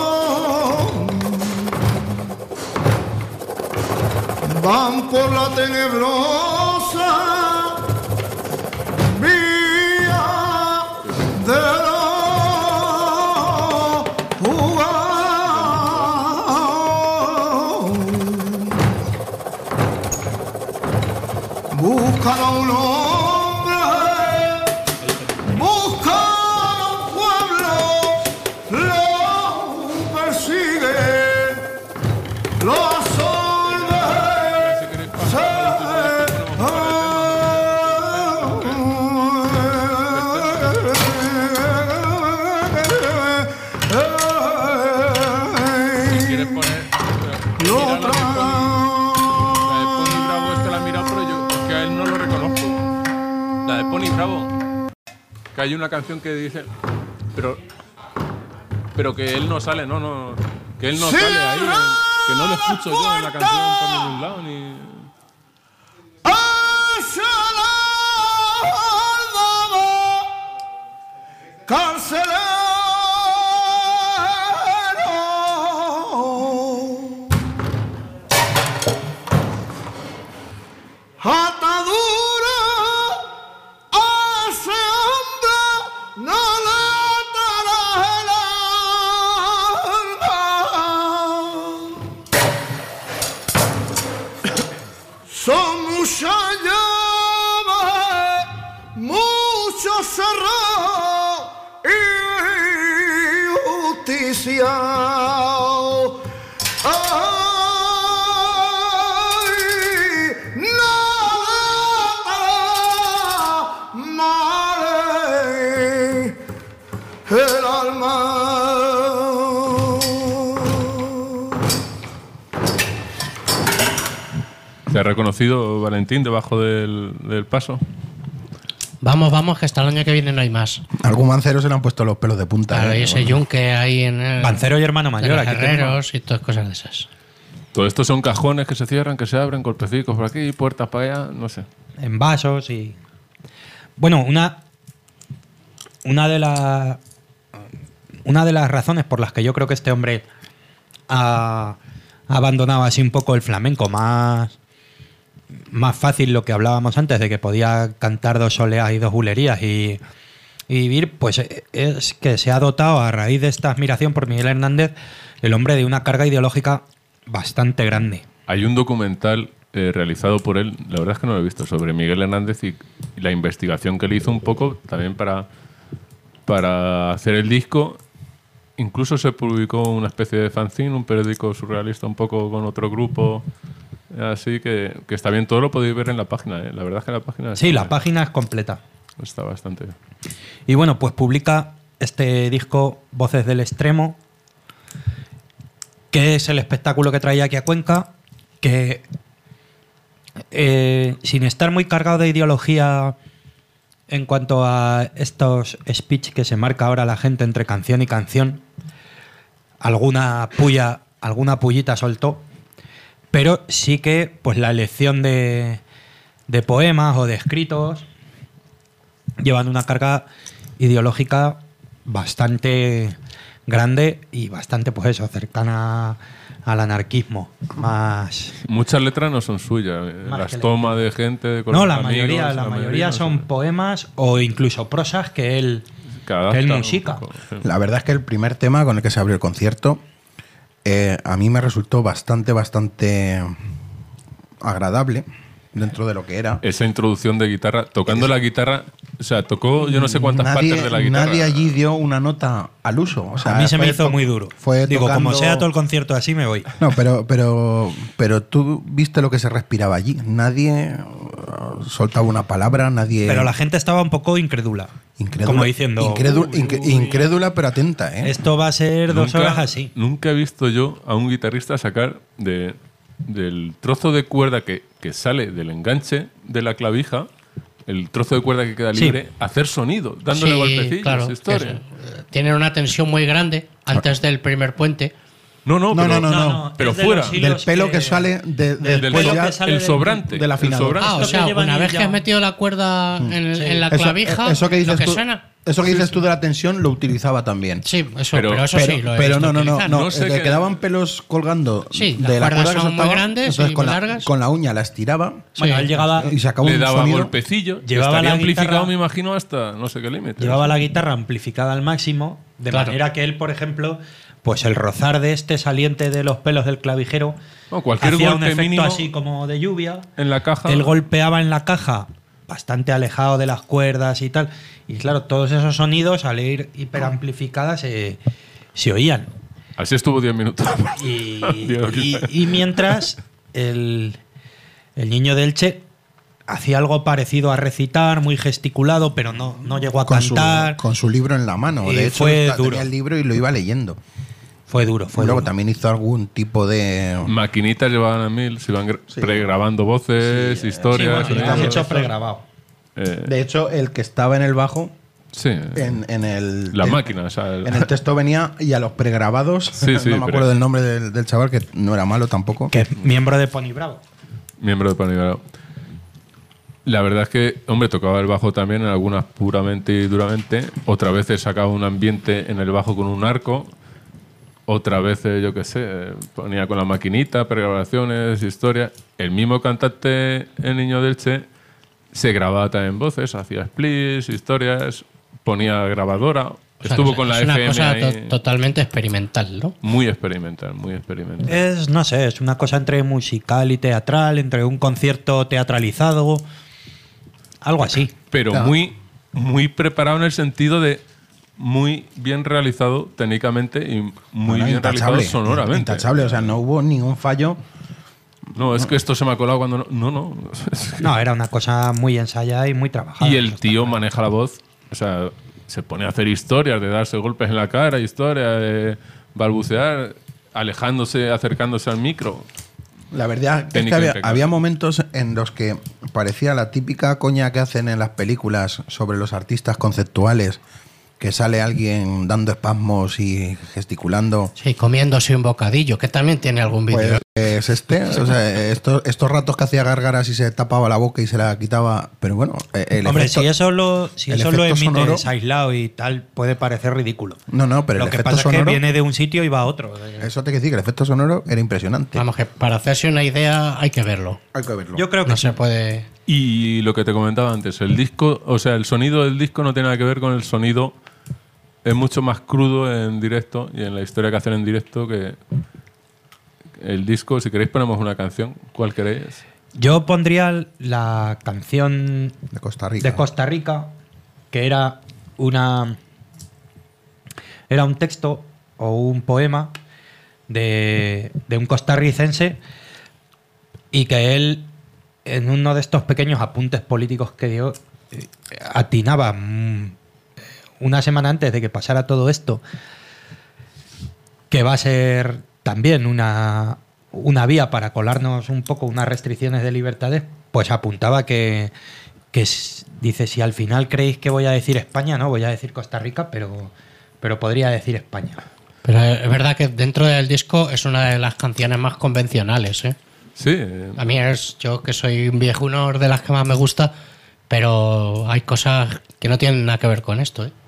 Speaker 7: Van por la tenebrosa vía de la jugar. Buscan a un hombre, buscan a un pueblo, lo persiguen, lo absorben.
Speaker 2: Si quieres poner. Mira la de Pony. La de Pony Bravo, esta la he mirado, pero yo es que a él no lo reconozco. La de Pony Bravo. Que hay una canción que dice. Pero. Pero que él no sale, no, no. Que él no sale ahí, eh, que no lo escucho yo en la canción por ningún lado ni.
Speaker 7: Carcelero, atadura a ese hombre no le dará el alma. Son muchas llaves, muchos cerros y justicia. Ay, nada male el alma.
Speaker 2: ¿Te ha reconocido Valentín debajo del, del paso?
Speaker 6: Vamos, vamos, que hasta el año que viene no hay más.
Speaker 3: Algún mancero se le han puesto los pelos de punta.
Speaker 6: Claro,
Speaker 3: ¿eh?
Speaker 6: y ese yunque ahí en el.
Speaker 5: Bancero y hermano
Speaker 6: de
Speaker 5: mayor.
Speaker 6: los
Speaker 5: Aquí tenemos.
Speaker 6: herreros y todas cosas de esas.
Speaker 2: Todo esto son cajones que se cierran, que se abren, golpecicos por aquí, puertas para allá, no sé.
Speaker 5: En vasos y. Bueno, una. Una de las. Una de las razones por las que yo creo que este hombre ha, ha abandonado así un poco el flamenco más. Más fácil, lo que hablábamos antes, de que podía cantar dos soleas y dos bulerías y, y vivir, pues es que se ha dotado, a raíz de esta admiración por Miguel Hernández, el hombre de una carga ideológica bastante grande.
Speaker 2: Hay un documental eh, realizado por él, la verdad es que no lo he visto, sobre Miguel Hernández y, y la investigación que le hizo un poco también para, para hacer el disco. Incluso se publicó una especie de fanzine, un periódico surrealista un poco con otro grupo. Así que, que está bien, todo lo podéis ver en la página, ¿eh? La verdad es que la página
Speaker 5: Sí,
Speaker 2: está,
Speaker 5: la página es completa.
Speaker 2: está bastante bien.
Speaker 5: Y bueno, pues publica este disco Voces del Extremo, que es el espectáculo que traía aquí a Cuenca, que eh, sin estar muy cargado de ideología en cuanto a estos speech que se marca ahora la gente entre canción y canción, alguna puya, alguna pullita soltó, pero sí que pues la elección de, de poemas o de escritos llevan una carga ideológica bastante grande y bastante, pues eso, cercana al anarquismo. Más.
Speaker 2: Muchas letras no son suyas, eh,
Speaker 5: Más
Speaker 2: las
Speaker 5: que
Speaker 2: toma de gente, con
Speaker 5: No,
Speaker 2: los
Speaker 5: la
Speaker 2: amigos,
Speaker 5: mayoría, la mayoría
Speaker 2: no
Speaker 5: son
Speaker 2: sé.
Speaker 5: poemas o incluso prosas que él,
Speaker 2: Que
Speaker 5: que él
Speaker 2: adapta un
Speaker 5: musica.
Speaker 2: poco, sí.
Speaker 3: La verdad es que el primer tema con el que se abrió el concierto eh, a mí me resultó bastante, bastante agradable dentro de lo que era.
Speaker 2: Esa introducción de guitarra, tocando la guitarra, o sea, tocó yo no sé cuántas
Speaker 3: nadie,
Speaker 2: partes de la guitarra.
Speaker 3: Nadie allí dio una nota al uso. O sea,
Speaker 5: A mí se me
Speaker 3: fue
Speaker 5: hizo
Speaker 3: to-
Speaker 5: muy duro.
Speaker 3: Fue
Speaker 5: Digo,
Speaker 3: tocando-
Speaker 5: como sea todo el concierto así, me voy.
Speaker 3: No, pero, pero, pero tú viste lo que se respiraba allí. Nadie uh, soltaba una palabra, nadie.
Speaker 5: Pero la gente estaba un poco incrédula.
Speaker 3: Incrédula-
Speaker 5: Como diciendo,
Speaker 3: incrédula,
Speaker 5: "Uy,
Speaker 3: incre-
Speaker 5: uy,
Speaker 3: incrédula, pero atenta, ¿eh?
Speaker 5: esto va a ser dos horas así.
Speaker 2: Nunca he visto yo a un guitarrista sacar de, del trozo de cuerda que, que sale del enganche de la clavija, el trozo de cuerda que queda
Speaker 5: Sí.
Speaker 2: libre, hacer sonido, dándole
Speaker 6: Sí,
Speaker 2: golpecillos,
Speaker 6: claro, que
Speaker 2: historia.
Speaker 6: es, eh, tienen una tensión muy grande antes del primer puente.
Speaker 2: No, no,
Speaker 3: No,
Speaker 2: pero,
Speaker 3: no, no, no.
Speaker 2: pero
Speaker 5: es de
Speaker 2: fuera.
Speaker 5: los hilos
Speaker 3: Del pelo que,
Speaker 5: que-
Speaker 3: sale de,
Speaker 5: del
Speaker 3: después
Speaker 5: pelo
Speaker 3: ya-
Speaker 5: que sale
Speaker 2: el
Speaker 5: del-
Speaker 2: sobrante.
Speaker 3: del
Speaker 2: el
Speaker 3: afinador.
Speaker 2: sobrante.
Speaker 6: Ah, o
Speaker 5: Esto
Speaker 6: sea,
Speaker 5: que llevan
Speaker 6: una
Speaker 5: y
Speaker 6: vez
Speaker 5: ya-
Speaker 6: que has metido la cuerda en, el- en la
Speaker 3: Eso-
Speaker 6: clavija,
Speaker 3: eso que dices
Speaker 6: lo que
Speaker 3: tú,
Speaker 6: suena.
Speaker 3: eso que dices tú de la tensión lo utilizaba también.
Speaker 6: Sí, eso,
Speaker 2: Pero-
Speaker 6: pero, eso
Speaker 3: pero,
Speaker 6: sí, lo he
Speaker 3: pero
Speaker 6: visto
Speaker 3: no, no, no,
Speaker 6: utilizar.
Speaker 3: no,
Speaker 2: No sé
Speaker 3: le
Speaker 2: qué-
Speaker 3: quedaban pelos colgando
Speaker 6: Sí, las
Speaker 3: de la
Speaker 6: cuerdas
Speaker 3: cuerda que
Speaker 6: son muy
Speaker 3: soltaba,
Speaker 6: grandes
Speaker 3: entonces
Speaker 6: y
Speaker 3: con
Speaker 6: muy
Speaker 3: la,
Speaker 6: largas.
Speaker 3: con la uña la estiraba
Speaker 5: Bueno, él llegaba,
Speaker 3: y sacaba
Speaker 2: Le
Speaker 3: un
Speaker 2: daba
Speaker 3: sonido.
Speaker 2: golpecillo.
Speaker 5: Llevaba
Speaker 2: Estaría
Speaker 5: la
Speaker 2: amplificado,
Speaker 5: guitarra-
Speaker 2: me imagino, hasta no sé qué límite.
Speaker 5: llevaba la guitarra amplificada al máximo, de
Speaker 6: Claro.
Speaker 5: manera que él, por ejemplo, pues el rozar de este saliente de los pelos del clavijero
Speaker 2: No, cualquier
Speaker 5: hacía un
Speaker 2: golpe
Speaker 5: efecto
Speaker 2: mínimo
Speaker 5: así como de lluvia.
Speaker 2: en la caja.
Speaker 5: Él golpeaba en la caja bastante alejado de las cuerdas y tal. Y claro, todos esos sonidos al ir hiperamplificadas se, se oían.
Speaker 2: Así estuvo diez minutos.
Speaker 5: Y,
Speaker 2: Dios,
Speaker 5: y-
Speaker 2: qué-
Speaker 5: y mientras el, el niño de Elche hacía algo parecido a recitar, muy gesticulado, pero no, no llegó a
Speaker 3: con su,
Speaker 5: cantar.
Speaker 3: con su libro en la mano.
Speaker 5: Y
Speaker 3: De hecho,
Speaker 5: fue
Speaker 3: ta-
Speaker 5: duro.
Speaker 3: tenía el libro y lo iba leyendo.
Speaker 5: Fue duro, fue
Speaker 3: Luego
Speaker 5: duro.
Speaker 3: también hizo algún tipo de.
Speaker 2: Maquinitas llevaban a mil, se iban gra- pregrabando voces,
Speaker 5: Sí,
Speaker 2: historias.
Speaker 5: bueno,
Speaker 2: sonidos.
Speaker 5: está mucho pregrabado.
Speaker 2: Eh,
Speaker 3: De hecho, el que estaba en el bajo
Speaker 2: Sí.
Speaker 3: En, en el,
Speaker 2: La
Speaker 3: en-
Speaker 2: máquina, o sea, el-
Speaker 3: En el texto venía y a los pregrabados.
Speaker 2: Sí, sí,
Speaker 3: no me
Speaker 2: pero-
Speaker 3: acuerdo del nombre del, del chaval, que no era malo tampoco.
Speaker 5: Que es miembro de Pony Bravo.
Speaker 2: miembro de Panigrado. La verdad es que, hombre, tocaba el bajo también en algunas puramente y duramente. Otras veces sacaba un ambiente en el bajo con un arco. Otras veces, yo qué sé, ponía con la maquinita, pregrabaciones, historias. El mismo cantante, el Niño del Che, se grababa también voces, hacía splits, historias, ponía grabadora.
Speaker 6: O sea,
Speaker 2: Estuvo
Speaker 6: que
Speaker 2: con la
Speaker 6: es una
Speaker 2: F M
Speaker 6: cosa
Speaker 2: ahí.
Speaker 6: to- totalmente experimental, ¿no?
Speaker 2: Muy experimental, muy experimental.
Speaker 5: Es, no sé, es una cosa entre musical y teatral, entre un concierto teatralizado, algo así.
Speaker 2: Pero
Speaker 3: Claro.
Speaker 2: muy, muy preparado en el sentido de muy bien realizado técnicamente y muy
Speaker 3: Bueno,
Speaker 2: bien realizado sonoramente.
Speaker 3: Intachable, o sea, no hubo ningún fallo.
Speaker 2: No, es que esto se me ha colado cuando no. No, no.
Speaker 5: No, era una cosa muy ensayada y muy trabajada.
Speaker 2: Y el
Speaker 5: Eso está
Speaker 2: tío
Speaker 5: claro.
Speaker 2: maneja la voz, o sea, se pone a hacer historias de darse golpes en la cara, historias de balbucear, alejándose, acercándose al micro.
Speaker 3: La verdad es que
Speaker 2: Técnica
Speaker 3: había,
Speaker 2: impecable.
Speaker 3: había momentos en los que parecía la típica coña que hacen en las películas sobre los artistas conceptuales, que sale alguien dando espasmos y gesticulando.
Speaker 6: Sí, comiéndose un bocadillo, que también tiene algún vídeo.
Speaker 3: Pues es este, o sea, estos, estos ratos que hacía gárgaras y se tapaba la boca y se la quitaba, pero bueno, eh, el
Speaker 5: Hombre,
Speaker 3: efecto-
Speaker 5: si eso lo, si
Speaker 3: el
Speaker 5: eso lo
Speaker 3: efecto
Speaker 5: emites
Speaker 3: sonoro-
Speaker 5: aislado y tal, puede parecer ridículo.
Speaker 3: No, no, pero
Speaker 5: lo
Speaker 3: el
Speaker 5: que
Speaker 3: efecto
Speaker 5: pasa es
Speaker 3: sonoro,
Speaker 5: que viene de un sitio y va a otro.
Speaker 3: eso te quiere decir que el efecto sonoro era impresionante.
Speaker 6: Vamos, que para hacerse una idea hay que verlo.
Speaker 3: Hay que verlo.
Speaker 5: Yo creo que
Speaker 6: No
Speaker 5: sí.
Speaker 6: se puede...
Speaker 2: Y lo que te comentaba antes, el disco, o sea, el sonido del disco no tiene nada que ver con el sonido. Es mucho más crudo en directo y en la historia que hacen en directo que el disco. Si queréis ponemos una canción. ¿Cuál queréis?
Speaker 5: Yo pondría la canción
Speaker 3: de Costa Rica.
Speaker 5: de Costa Rica, que era una era un texto o un poema de, de un costarricense, y que él, en uno de estos pequeños apuntes políticos que dio, eh, atinaba mm, una semana antes de que pasara todo esto, que va a ser también una, una vía para colarnos un poco unas restricciones de libertades, pues apuntaba que, que s- dice, si al final creéis que voy a decir España, no, voy a decir Costa Rica, pero, pero podría decir España.
Speaker 6: Pero es verdad que dentro del disco es una de las canciones más convencionales, ¿eh?
Speaker 2: Sí, eh,
Speaker 6: A mí es, yo que soy un viejuno, de las que más me gusta, pero hay cosas que no tienen nada que ver con esto, ¿eh?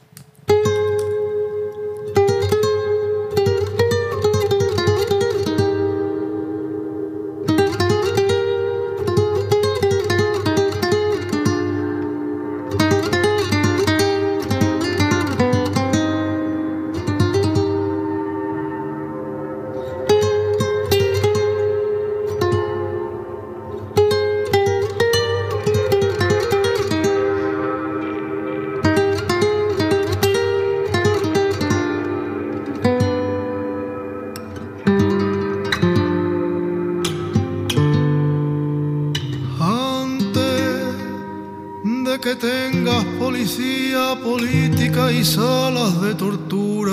Speaker 7: Antes de que tengas policía, política y salas de tortura,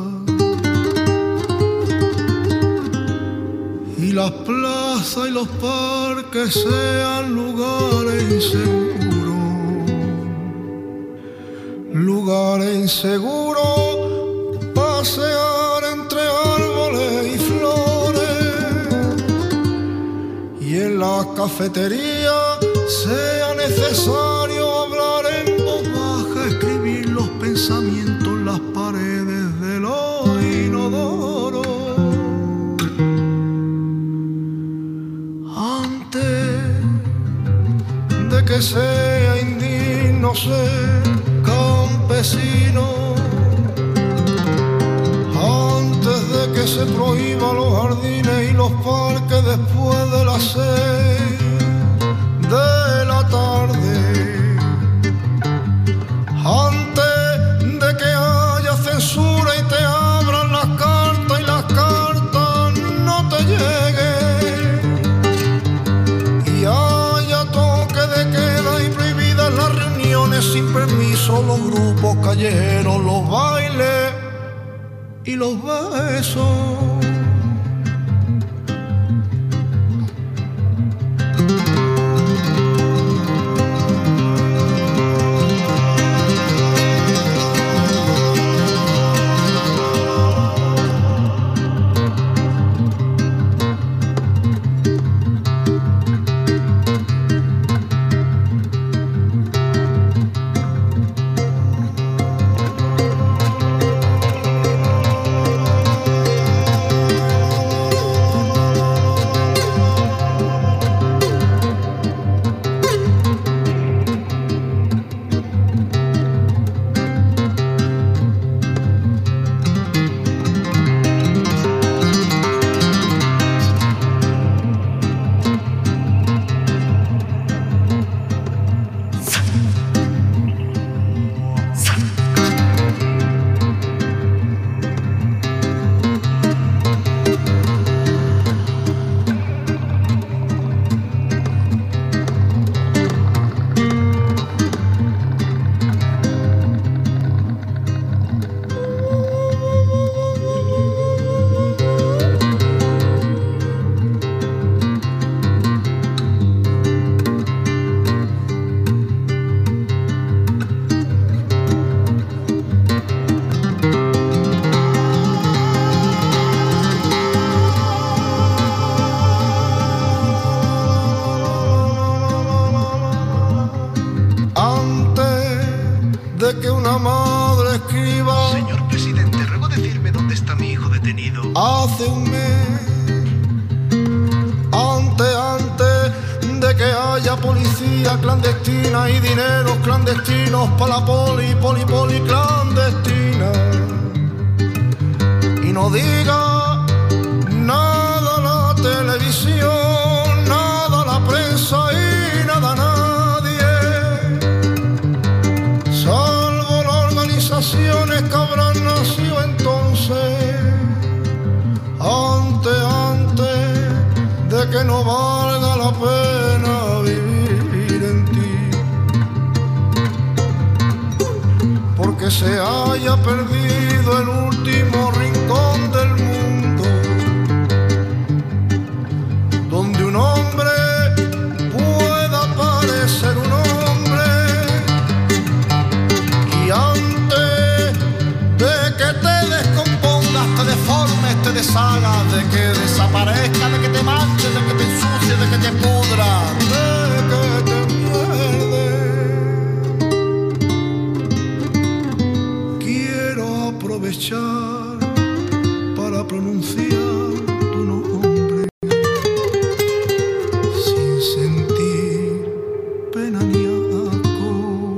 Speaker 7: y las plazas y los parques sean lugares inseguros, lugares inseguros, pasear entre árboles y flores, y en la cafetería sea necesario hablar en voz baja, escribir los pensamientos en las paredes de los inodoros. Antes de que sea indigno ser campesino, antes de que se prohíban los jardines y los parques después de las seis de la tarde, antes de que haya censura y te abran las cartas y las cartas no te lleguen, y haya toque de queda y prohibidas las reuniones sin permiso, los grupos callejeros, los bailes y los besos. haya policía clandestina y dineros clandestinos para la poli, poli, poli clandestina. Y no diga nada la televisión, nada la prensa y nada nadie, salvo las organizaciones que habrán nacido entonces, antes, antes de que no valga la pena vivir en ti, porque se haya perdido el último rincón del mundo, donde un hombre pueda parecer un hombre, y antes de que te descompongas, te deformes, te deshagas, de que desaparezca, de que te manches, de que te ensucies, de que te pudras, de que te pierdes. Quiero aprovechar para pronunciar tu nombre sin sentir pena ni asco.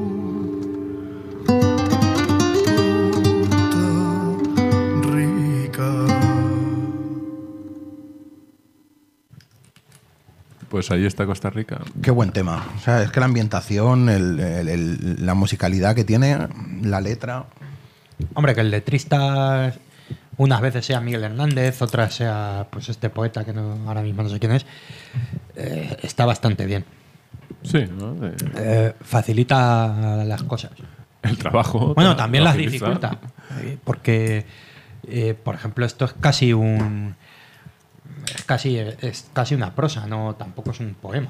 Speaker 7: Puta rica.
Speaker 2: Pues ahí está Costa Rica.
Speaker 3: Qué buen tema. O sea, es que la ambientación, el- el- el- la musicalidad que tiene, la letra.
Speaker 5: Hombre, que el letrista unas veces sea Miguel Hernández, otras sea pues este poeta que no, ahora mismo no sé quién es, eh, está bastante bien.
Speaker 2: Sí, ¿no? De-
Speaker 5: Eh, facilita las cosas.
Speaker 2: el trabajo.
Speaker 5: Bueno,
Speaker 2: lo
Speaker 5: también las
Speaker 2: agiliza.
Speaker 5: dificulta. eh, Porque, eh, por ejemplo, esto es casi un. Es casi, es casi una prosa, no tampoco es un poema.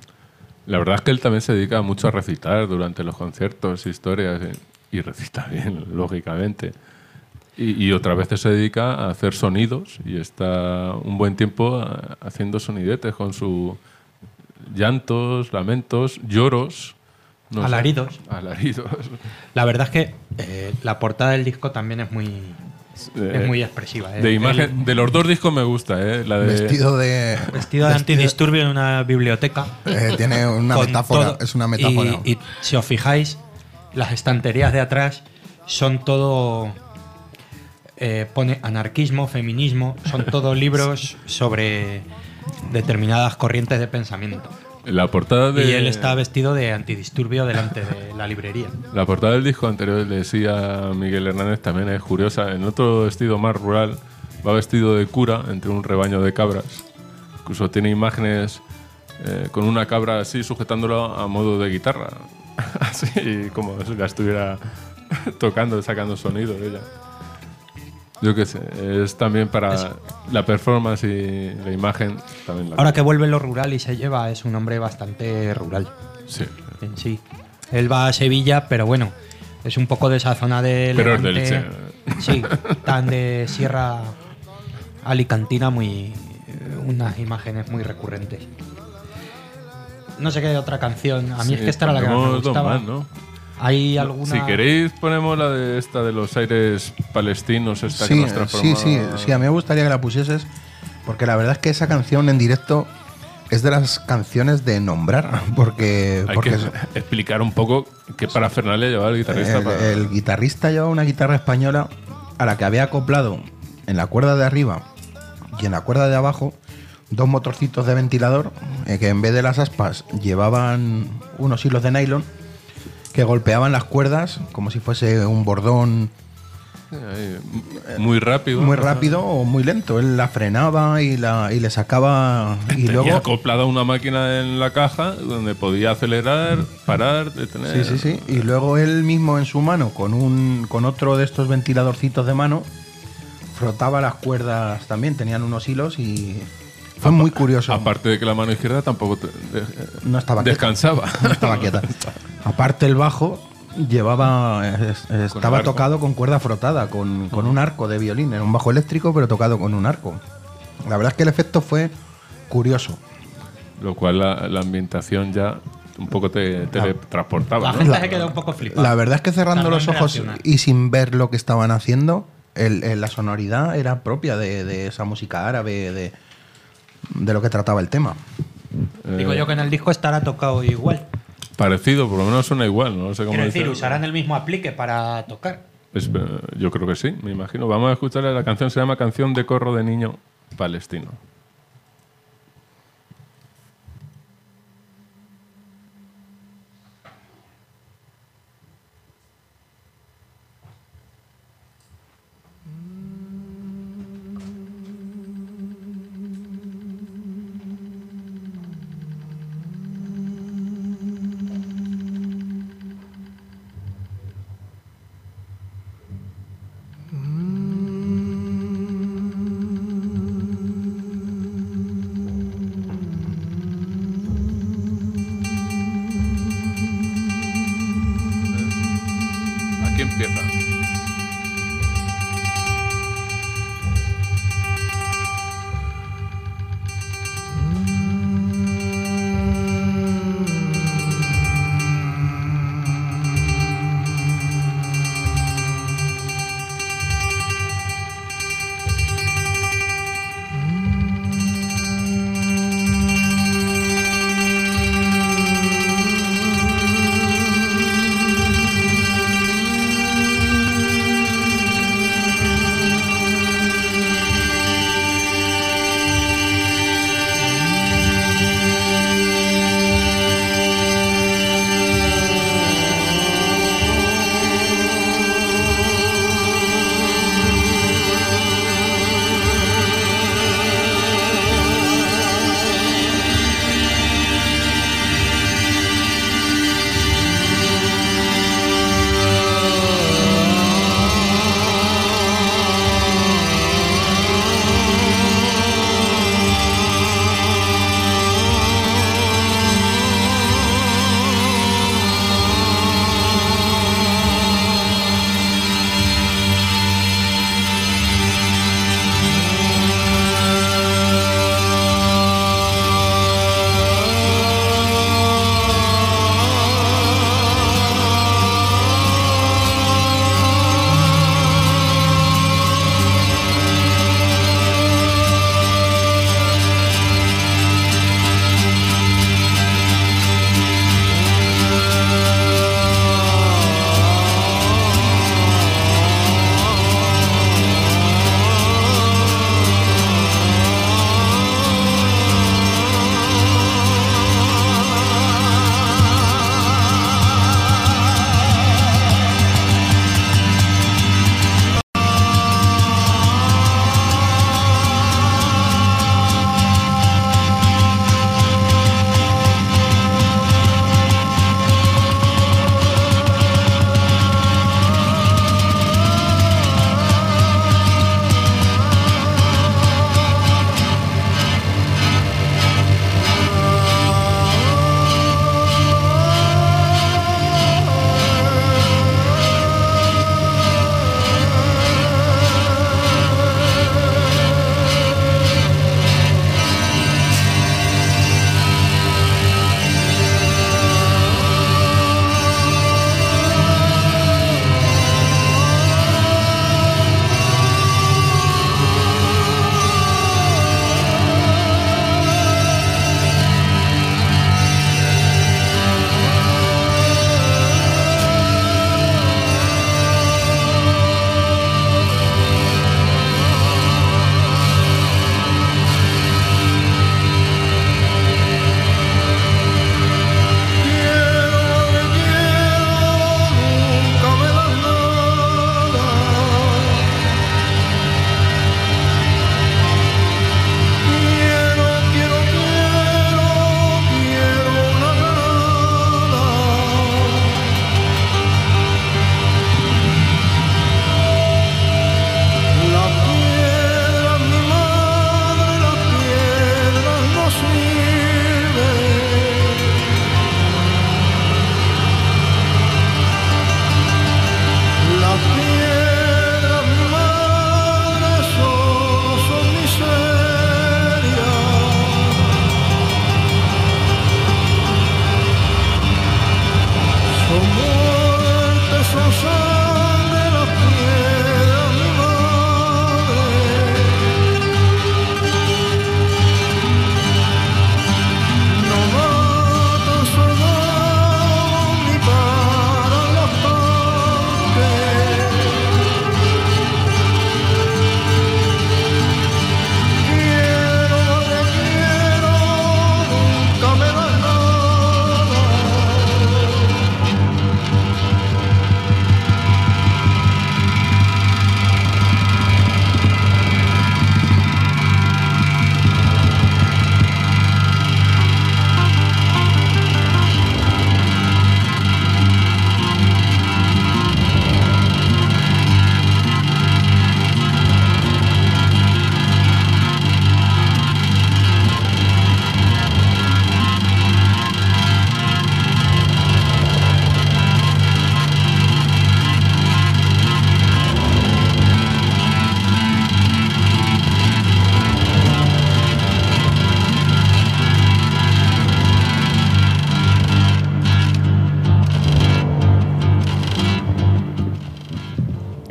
Speaker 2: La verdad es que él también se dedica mucho a recitar durante los conciertos, historias, eh, y recita bien, lógicamente. Y, y otras veces se dedica a hacer sonidos y está un buen tiempo a- haciendo sonidetes con sus llantos, lamentos, lloros. no sé,
Speaker 5: Alaridos.
Speaker 2: alaridos.
Speaker 5: La verdad es que eh, la portada del disco también es muy,
Speaker 2: Eh,
Speaker 5: es muy expresiva. eh.
Speaker 2: De
Speaker 5: El-
Speaker 2: imagen, de los dos discos me gusta, ¿eh? La de,
Speaker 3: Vestido de.
Speaker 5: Vestido de antidisturbio en una biblioteca.
Speaker 3: eh, tiene una
Speaker 5: con
Speaker 3: metáfora.
Speaker 5: todo-
Speaker 3: Es una metáfora.
Speaker 5: Y, y si os fijáis, las estanterías de atrás son todo. eh, pone anarquismo, feminismo, son todos libros sobre determinadas corrientes de pensamiento.
Speaker 2: la portada de
Speaker 5: Y él está vestido de antidisturbio delante de la librería.
Speaker 2: La portada del disco anterior, le decía Miguel Hernández, también es curiosa. En otro vestido más rural, va vestido de cura entre un rebaño de cabras. Incluso tiene imágenes eh, con una cabra así sujetándolo a modo de guitarra. Así como si la estuviera tocando, sacando sonido de ella. Yo qué sé, es también para la performance y la imagen. También la
Speaker 5: Ahora que vuelve lo rural y se lleva, es un hombre bastante rural
Speaker 2: Sí.
Speaker 5: en sí. Él va a Sevilla, pero bueno, es un poco de esa zona de
Speaker 2: Pero es de
Speaker 5: Levante.
Speaker 2: Elche.
Speaker 5: Sí, tan de Sierra Alicantina, muy unas imágenes muy recurrentes. No sé qué otra canción. A mí es
Speaker 2: Sí,
Speaker 5: que esta era la que más me
Speaker 2: pondremos dos
Speaker 5: gustaba.
Speaker 2: más, ¿no?
Speaker 5: Hay alguna.
Speaker 2: Si queréis ponemos la de esta de los aires palestinos, esta que
Speaker 3: Sí,
Speaker 2: nos
Speaker 3: sí,
Speaker 2: transformaba.
Speaker 3: sí, sí, a mí me gustaría que la pusieses, porque la verdad es que esa canción en directo es de las canciones de nombrar, porque,
Speaker 2: Hay
Speaker 3: porque
Speaker 2: que
Speaker 3: es-
Speaker 2: explicar un poco qué parafernalia llevaba el guitarrista.
Speaker 3: el,
Speaker 2: para-
Speaker 3: el guitarrista llevaba una guitarra española a la que había acoplado en la cuerda de arriba y en la cuerda de abajo dos motorcitos de ventilador eh, que en vez de las aspas llevaban unos hilos de nylon que golpeaban las cuerdas como si fuese un bordón
Speaker 2: Ahí, muy rápido.
Speaker 3: muy rápido o muy lento. Él la frenaba y, la, y le sacaba y
Speaker 2: Tenía
Speaker 3: luego...
Speaker 2: acoplada una máquina en la caja donde podía acelerar, parar, detener.
Speaker 3: Sí, sí, sí. Y luego él mismo en su mano, con un con otro de estos ventiladorcitos de mano, frotaba las cuerdas también. Tenían unos hilos y fue muy curioso.
Speaker 2: Aparte de que la mano izquierda tampoco te- de-
Speaker 3: No estaba quieta.
Speaker 2: descansaba.
Speaker 3: No estaba quieta. Aparte el bajo llevaba es- estaba
Speaker 2: arco.
Speaker 3: tocado con cuerda frotada, con, con un arco de violín. Era un bajo eléctrico, pero tocado con un arco. La verdad es que el efecto fue curioso.
Speaker 2: Lo cual la, la ambientación ya un poco te teletransportaba.
Speaker 5: La
Speaker 2: ¿no?
Speaker 5: gente
Speaker 3: La-
Speaker 5: se queda un poco flipada.
Speaker 3: La verdad es que cerrando
Speaker 5: Tardó
Speaker 3: los
Speaker 5: en
Speaker 3: ojos
Speaker 5: reaccionar.
Speaker 3: y sin ver lo que estaban haciendo, el- el- la sonoridad era propia de, de esa música árabe, de, de lo que trataba el tema.
Speaker 5: Digo yo que en el disco estará tocado igual.
Speaker 2: Parecido, por lo menos suena igual, no sé cómo
Speaker 5: Quiero decir,
Speaker 2: decirlo.
Speaker 5: usarán el mismo aplique para tocar.
Speaker 2: Es, eh, yo creo que sí, me imagino. Vamos a escuchar la canción, se llama Canción de Corro de Niño Palestino.
Speaker 7: Mm.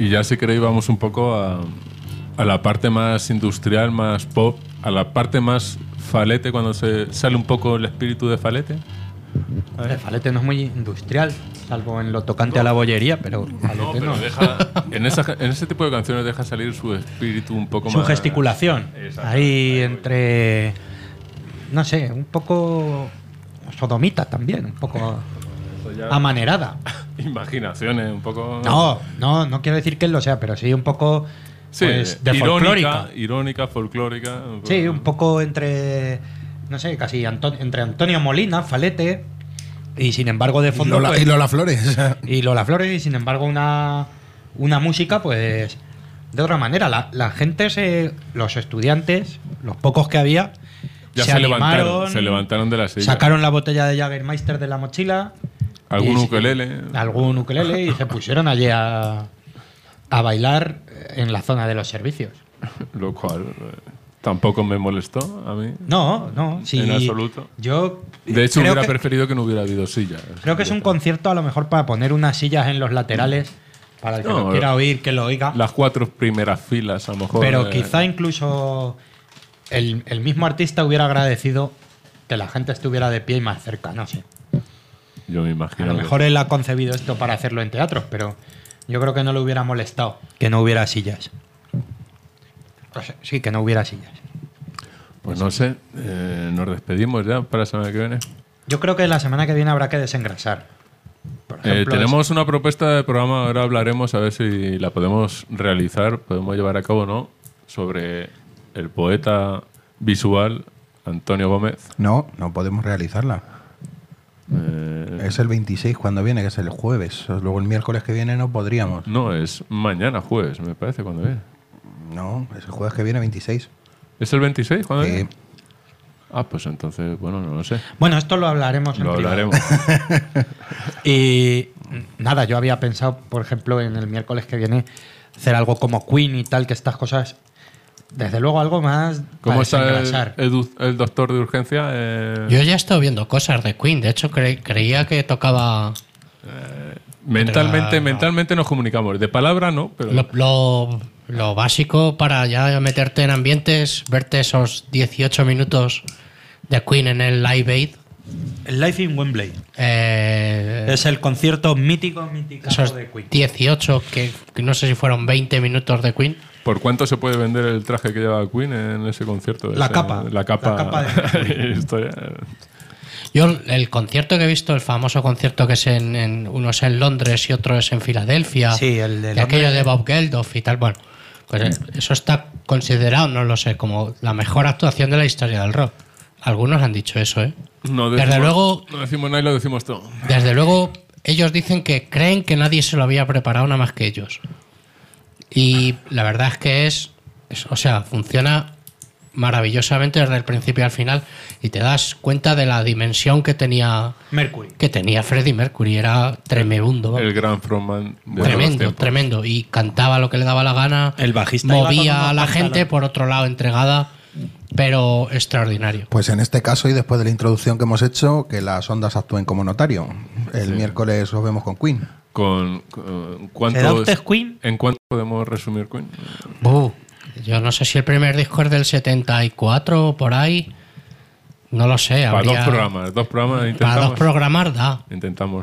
Speaker 2: Y ya si queréis vamos un poco a, a la parte más industrial, más pop, a la parte más falete, cuando se sale un poco el espíritu de falete.
Speaker 5: El falete no es muy industrial, salvo en lo tocante no. a la bollería, pero falete
Speaker 2: no. Pero
Speaker 5: no.
Speaker 2: Deja, en, esa, en ese tipo de canciones deja salir su espíritu un poco
Speaker 5: su
Speaker 2: más...
Speaker 5: Su gesticulación. Ahí entre... No sé, un poco sodomita también, un poco amanerada.
Speaker 2: Imaginaciones, un poco...
Speaker 5: No, no, no quiero decir que él lo sea, pero sí un poco...
Speaker 2: Sí,
Speaker 5: pues, de
Speaker 2: irónica,
Speaker 5: folclórica.
Speaker 2: Irónica, folclórica. Un
Speaker 5: sí, un poco entre... No sé, casi Anto- entre Antonio Molina, falete, y sin embargo de fondo...
Speaker 3: Y Lola,
Speaker 5: pues,
Speaker 3: y Lola Flores.
Speaker 5: Y Lola Flores, y sin embargo una, una música, pues, de otra manera. La, la gente, se, los estudiantes, los pocos que había,
Speaker 2: ya
Speaker 5: se,
Speaker 2: se
Speaker 5: animaron,
Speaker 2: levantaron, se levantaron de la silla.
Speaker 5: Sacaron la botella de Jägermeister de la mochila.
Speaker 2: Algún
Speaker 5: y,
Speaker 2: ukelele.
Speaker 5: Algún ukelele y se pusieron allí a, a bailar en la zona de los servicios.
Speaker 2: Lo cual... Eh, tampoco me molestó a mí.
Speaker 5: No, no, sí.
Speaker 2: En absoluto.
Speaker 5: Yo
Speaker 2: de hecho,
Speaker 5: creo
Speaker 2: hubiera
Speaker 5: que,
Speaker 2: preferido que no hubiera habido sillas.
Speaker 5: Creo que es un concierto a lo mejor para poner unas sillas en los laterales para el que
Speaker 2: no,
Speaker 5: lo quiera oír, que lo oiga.
Speaker 2: Las cuatro primeras filas, a lo mejor.
Speaker 5: Pero
Speaker 2: eh,
Speaker 5: quizá incluso el, el mismo artista hubiera agradecido que la gente estuviera de pie y más cerca, no sé.
Speaker 2: Yo me imagino.
Speaker 5: A lo mejor
Speaker 2: que...
Speaker 5: él ha concebido esto para hacerlo en teatros, pero yo creo que no le hubiera molestado que no hubiera sillas. O sea, sí, que no hubiera sillas.
Speaker 2: Pues no sé, eh, nos despedimos ya para la semana que viene.
Speaker 5: Yo creo que la semana que viene habrá que desengrasar. Por ejemplo,
Speaker 2: Eh, tenemos
Speaker 5: es...
Speaker 2: una propuesta de programa, ahora hablaremos a ver si la podemos realizar, podemos llevar a cabo o no, sobre el poeta visual Antonio Gómez.
Speaker 3: No, no podemos realizarla.
Speaker 2: Eh,
Speaker 3: Es el veintiséis cuando viene, que es el jueves. Luego el miércoles que viene no podríamos.
Speaker 2: no, es mañana jueves, me parece, cuando viene.
Speaker 3: No, es el jueves que viene, veintiséis.
Speaker 2: ¿Es el veintiséis cuando
Speaker 3: Sí.
Speaker 2: viene? Ah, pues entonces, bueno, no lo sé.
Speaker 5: Bueno, esto lo hablaremos en
Speaker 2: Lo
Speaker 5: privado.
Speaker 2: hablaremos.
Speaker 5: Y nada, yo había pensado, por ejemplo, en el miércoles que viene hacer algo como Queen y tal, que estas cosas, desde luego algo más
Speaker 2: ¿Cómo
Speaker 5: para
Speaker 2: está el,
Speaker 5: desengrasar.
Speaker 2: el du- el doctor de urgencia? Eh,
Speaker 6: Yo ya he estado viendo cosas de Queen. De hecho, cre- creía que tocaba...
Speaker 2: mentalmente,
Speaker 6: Pero, no.
Speaker 2: mentalmente nos comunicamos. De palabra no, pero...
Speaker 6: Lo, lo- lo básico para ya meterte en ambientes, verte esos dieciocho minutos de Queen en el Live Aid.
Speaker 5: El Live in Wembley.
Speaker 6: Eh,
Speaker 5: Es el concierto mítico, mítico
Speaker 6: esos
Speaker 5: de Queen.
Speaker 6: dieciocho, que, que no sé si fueron veinte minutos de Queen.
Speaker 2: ¿Por cuánto se puede vender el traje que lleva Queen en ese concierto?
Speaker 5: La
Speaker 2: Ese-
Speaker 5: capa.
Speaker 2: La capa.
Speaker 5: La capa de
Speaker 2: Historia.
Speaker 6: Yo, el concierto que he visto, el famoso concierto que es en, en uno es en Londres y otro es en Filadelfia,
Speaker 5: Sí, el de
Speaker 6: y aquello
Speaker 5: Londres.
Speaker 6: de Bob Geldof y tal, bueno, pues eh, eso está considerado, no lo sé, como la mejor actuación de la historia del rock. Algunos han dicho eso, ¿eh?
Speaker 2: No
Speaker 6: Desde
Speaker 2: decimos,
Speaker 6: luego-
Speaker 2: no decimos nada y lo decimos todo.
Speaker 6: Desde luego, ellos dicen que creen que nadie se lo había preparado nada más que ellos. Y la verdad es que es, es- o sea, funciona maravillosamente desde el principio al final y te das cuenta de la dimensión que tenía
Speaker 5: Mercury.
Speaker 6: que tenía Freddie Mercury. Era tremebundo, vamos.
Speaker 2: El gran frontman de todos los
Speaker 6: Tremendo,
Speaker 2: tiempos.
Speaker 6: tremendo. Y cantaba lo que le daba la gana.
Speaker 5: El bajista iba con
Speaker 6: movía
Speaker 5: unos
Speaker 6: a la
Speaker 5: pantalones.
Speaker 6: gente, por otro lado, entregada, pero extraordinario.
Speaker 3: Pues en este caso, y después de la introducción que hemos hecho, que las ondas actúen como notario. El
Speaker 2: Sí.
Speaker 3: miércoles os vemos con Queen.
Speaker 2: Con, con-
Speaker 5: ¿Se da
Speaker 2: ¿cuántos,
Speaker 5: usted Queen?
Speaker 2: ¿En cuánto podemos resumir Queen?
Speaker 6: Uh, yo no sé si el primer disco es del setenta y cuatro o por ahí. No lo sé.
Speaker 2: Para
Speaker 6: habría-
Speaker 2: dos programas. Dos programas intentamos.
Speaker 6: Para dos programas da.
Speaker 2: Intentamos.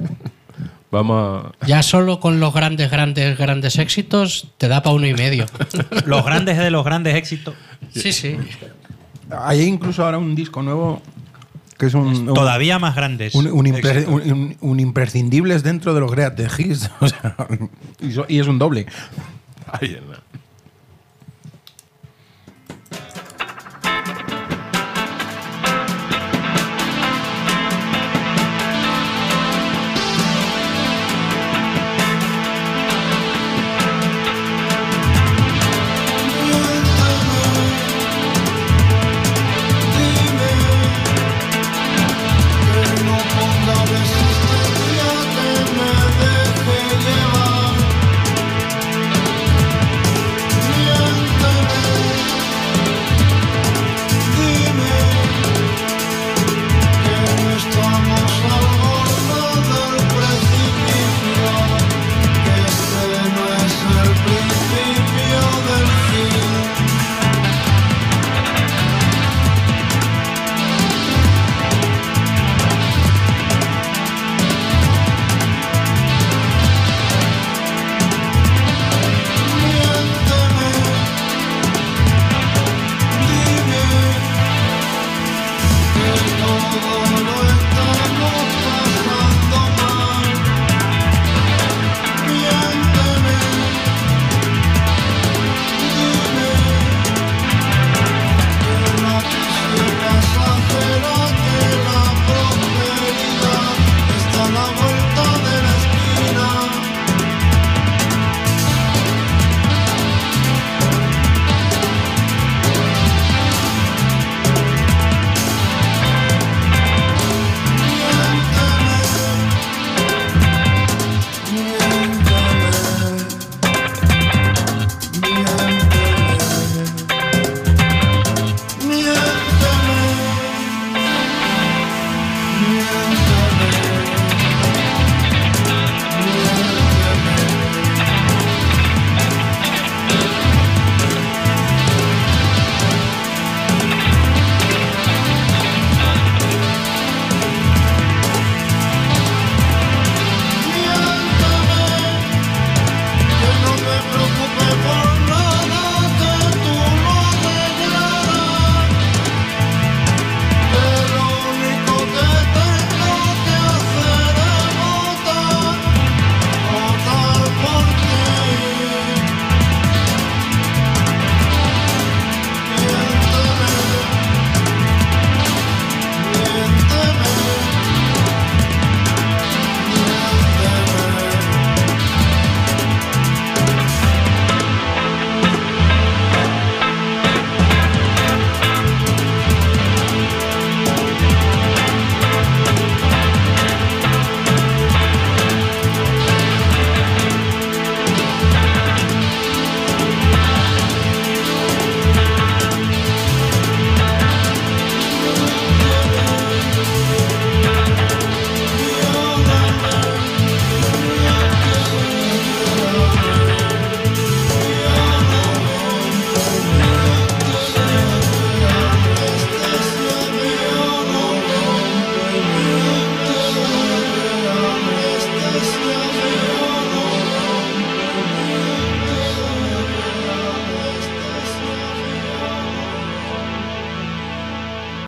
Speaker 2: Vamos a...
Speaker 6: Ya solo con los grandes, grandes, grandes éxitos te da para uno y medio.
Speaker 5: Los grandes de los grandes éxitos.
Speaker 6: Sí, sí.
Speaker 3: Hay incluso ahora un disco nuevo que es un, un-
Speaker 5: Todavía más grandes.
Speaker 3: un, un impre-
Speaker 5: éxitos.
Speaker 3: un- un- un imprescindibles dentro de los Great Hits. O sea, y so- y es un doble.
Speaker 2: Ahí en la-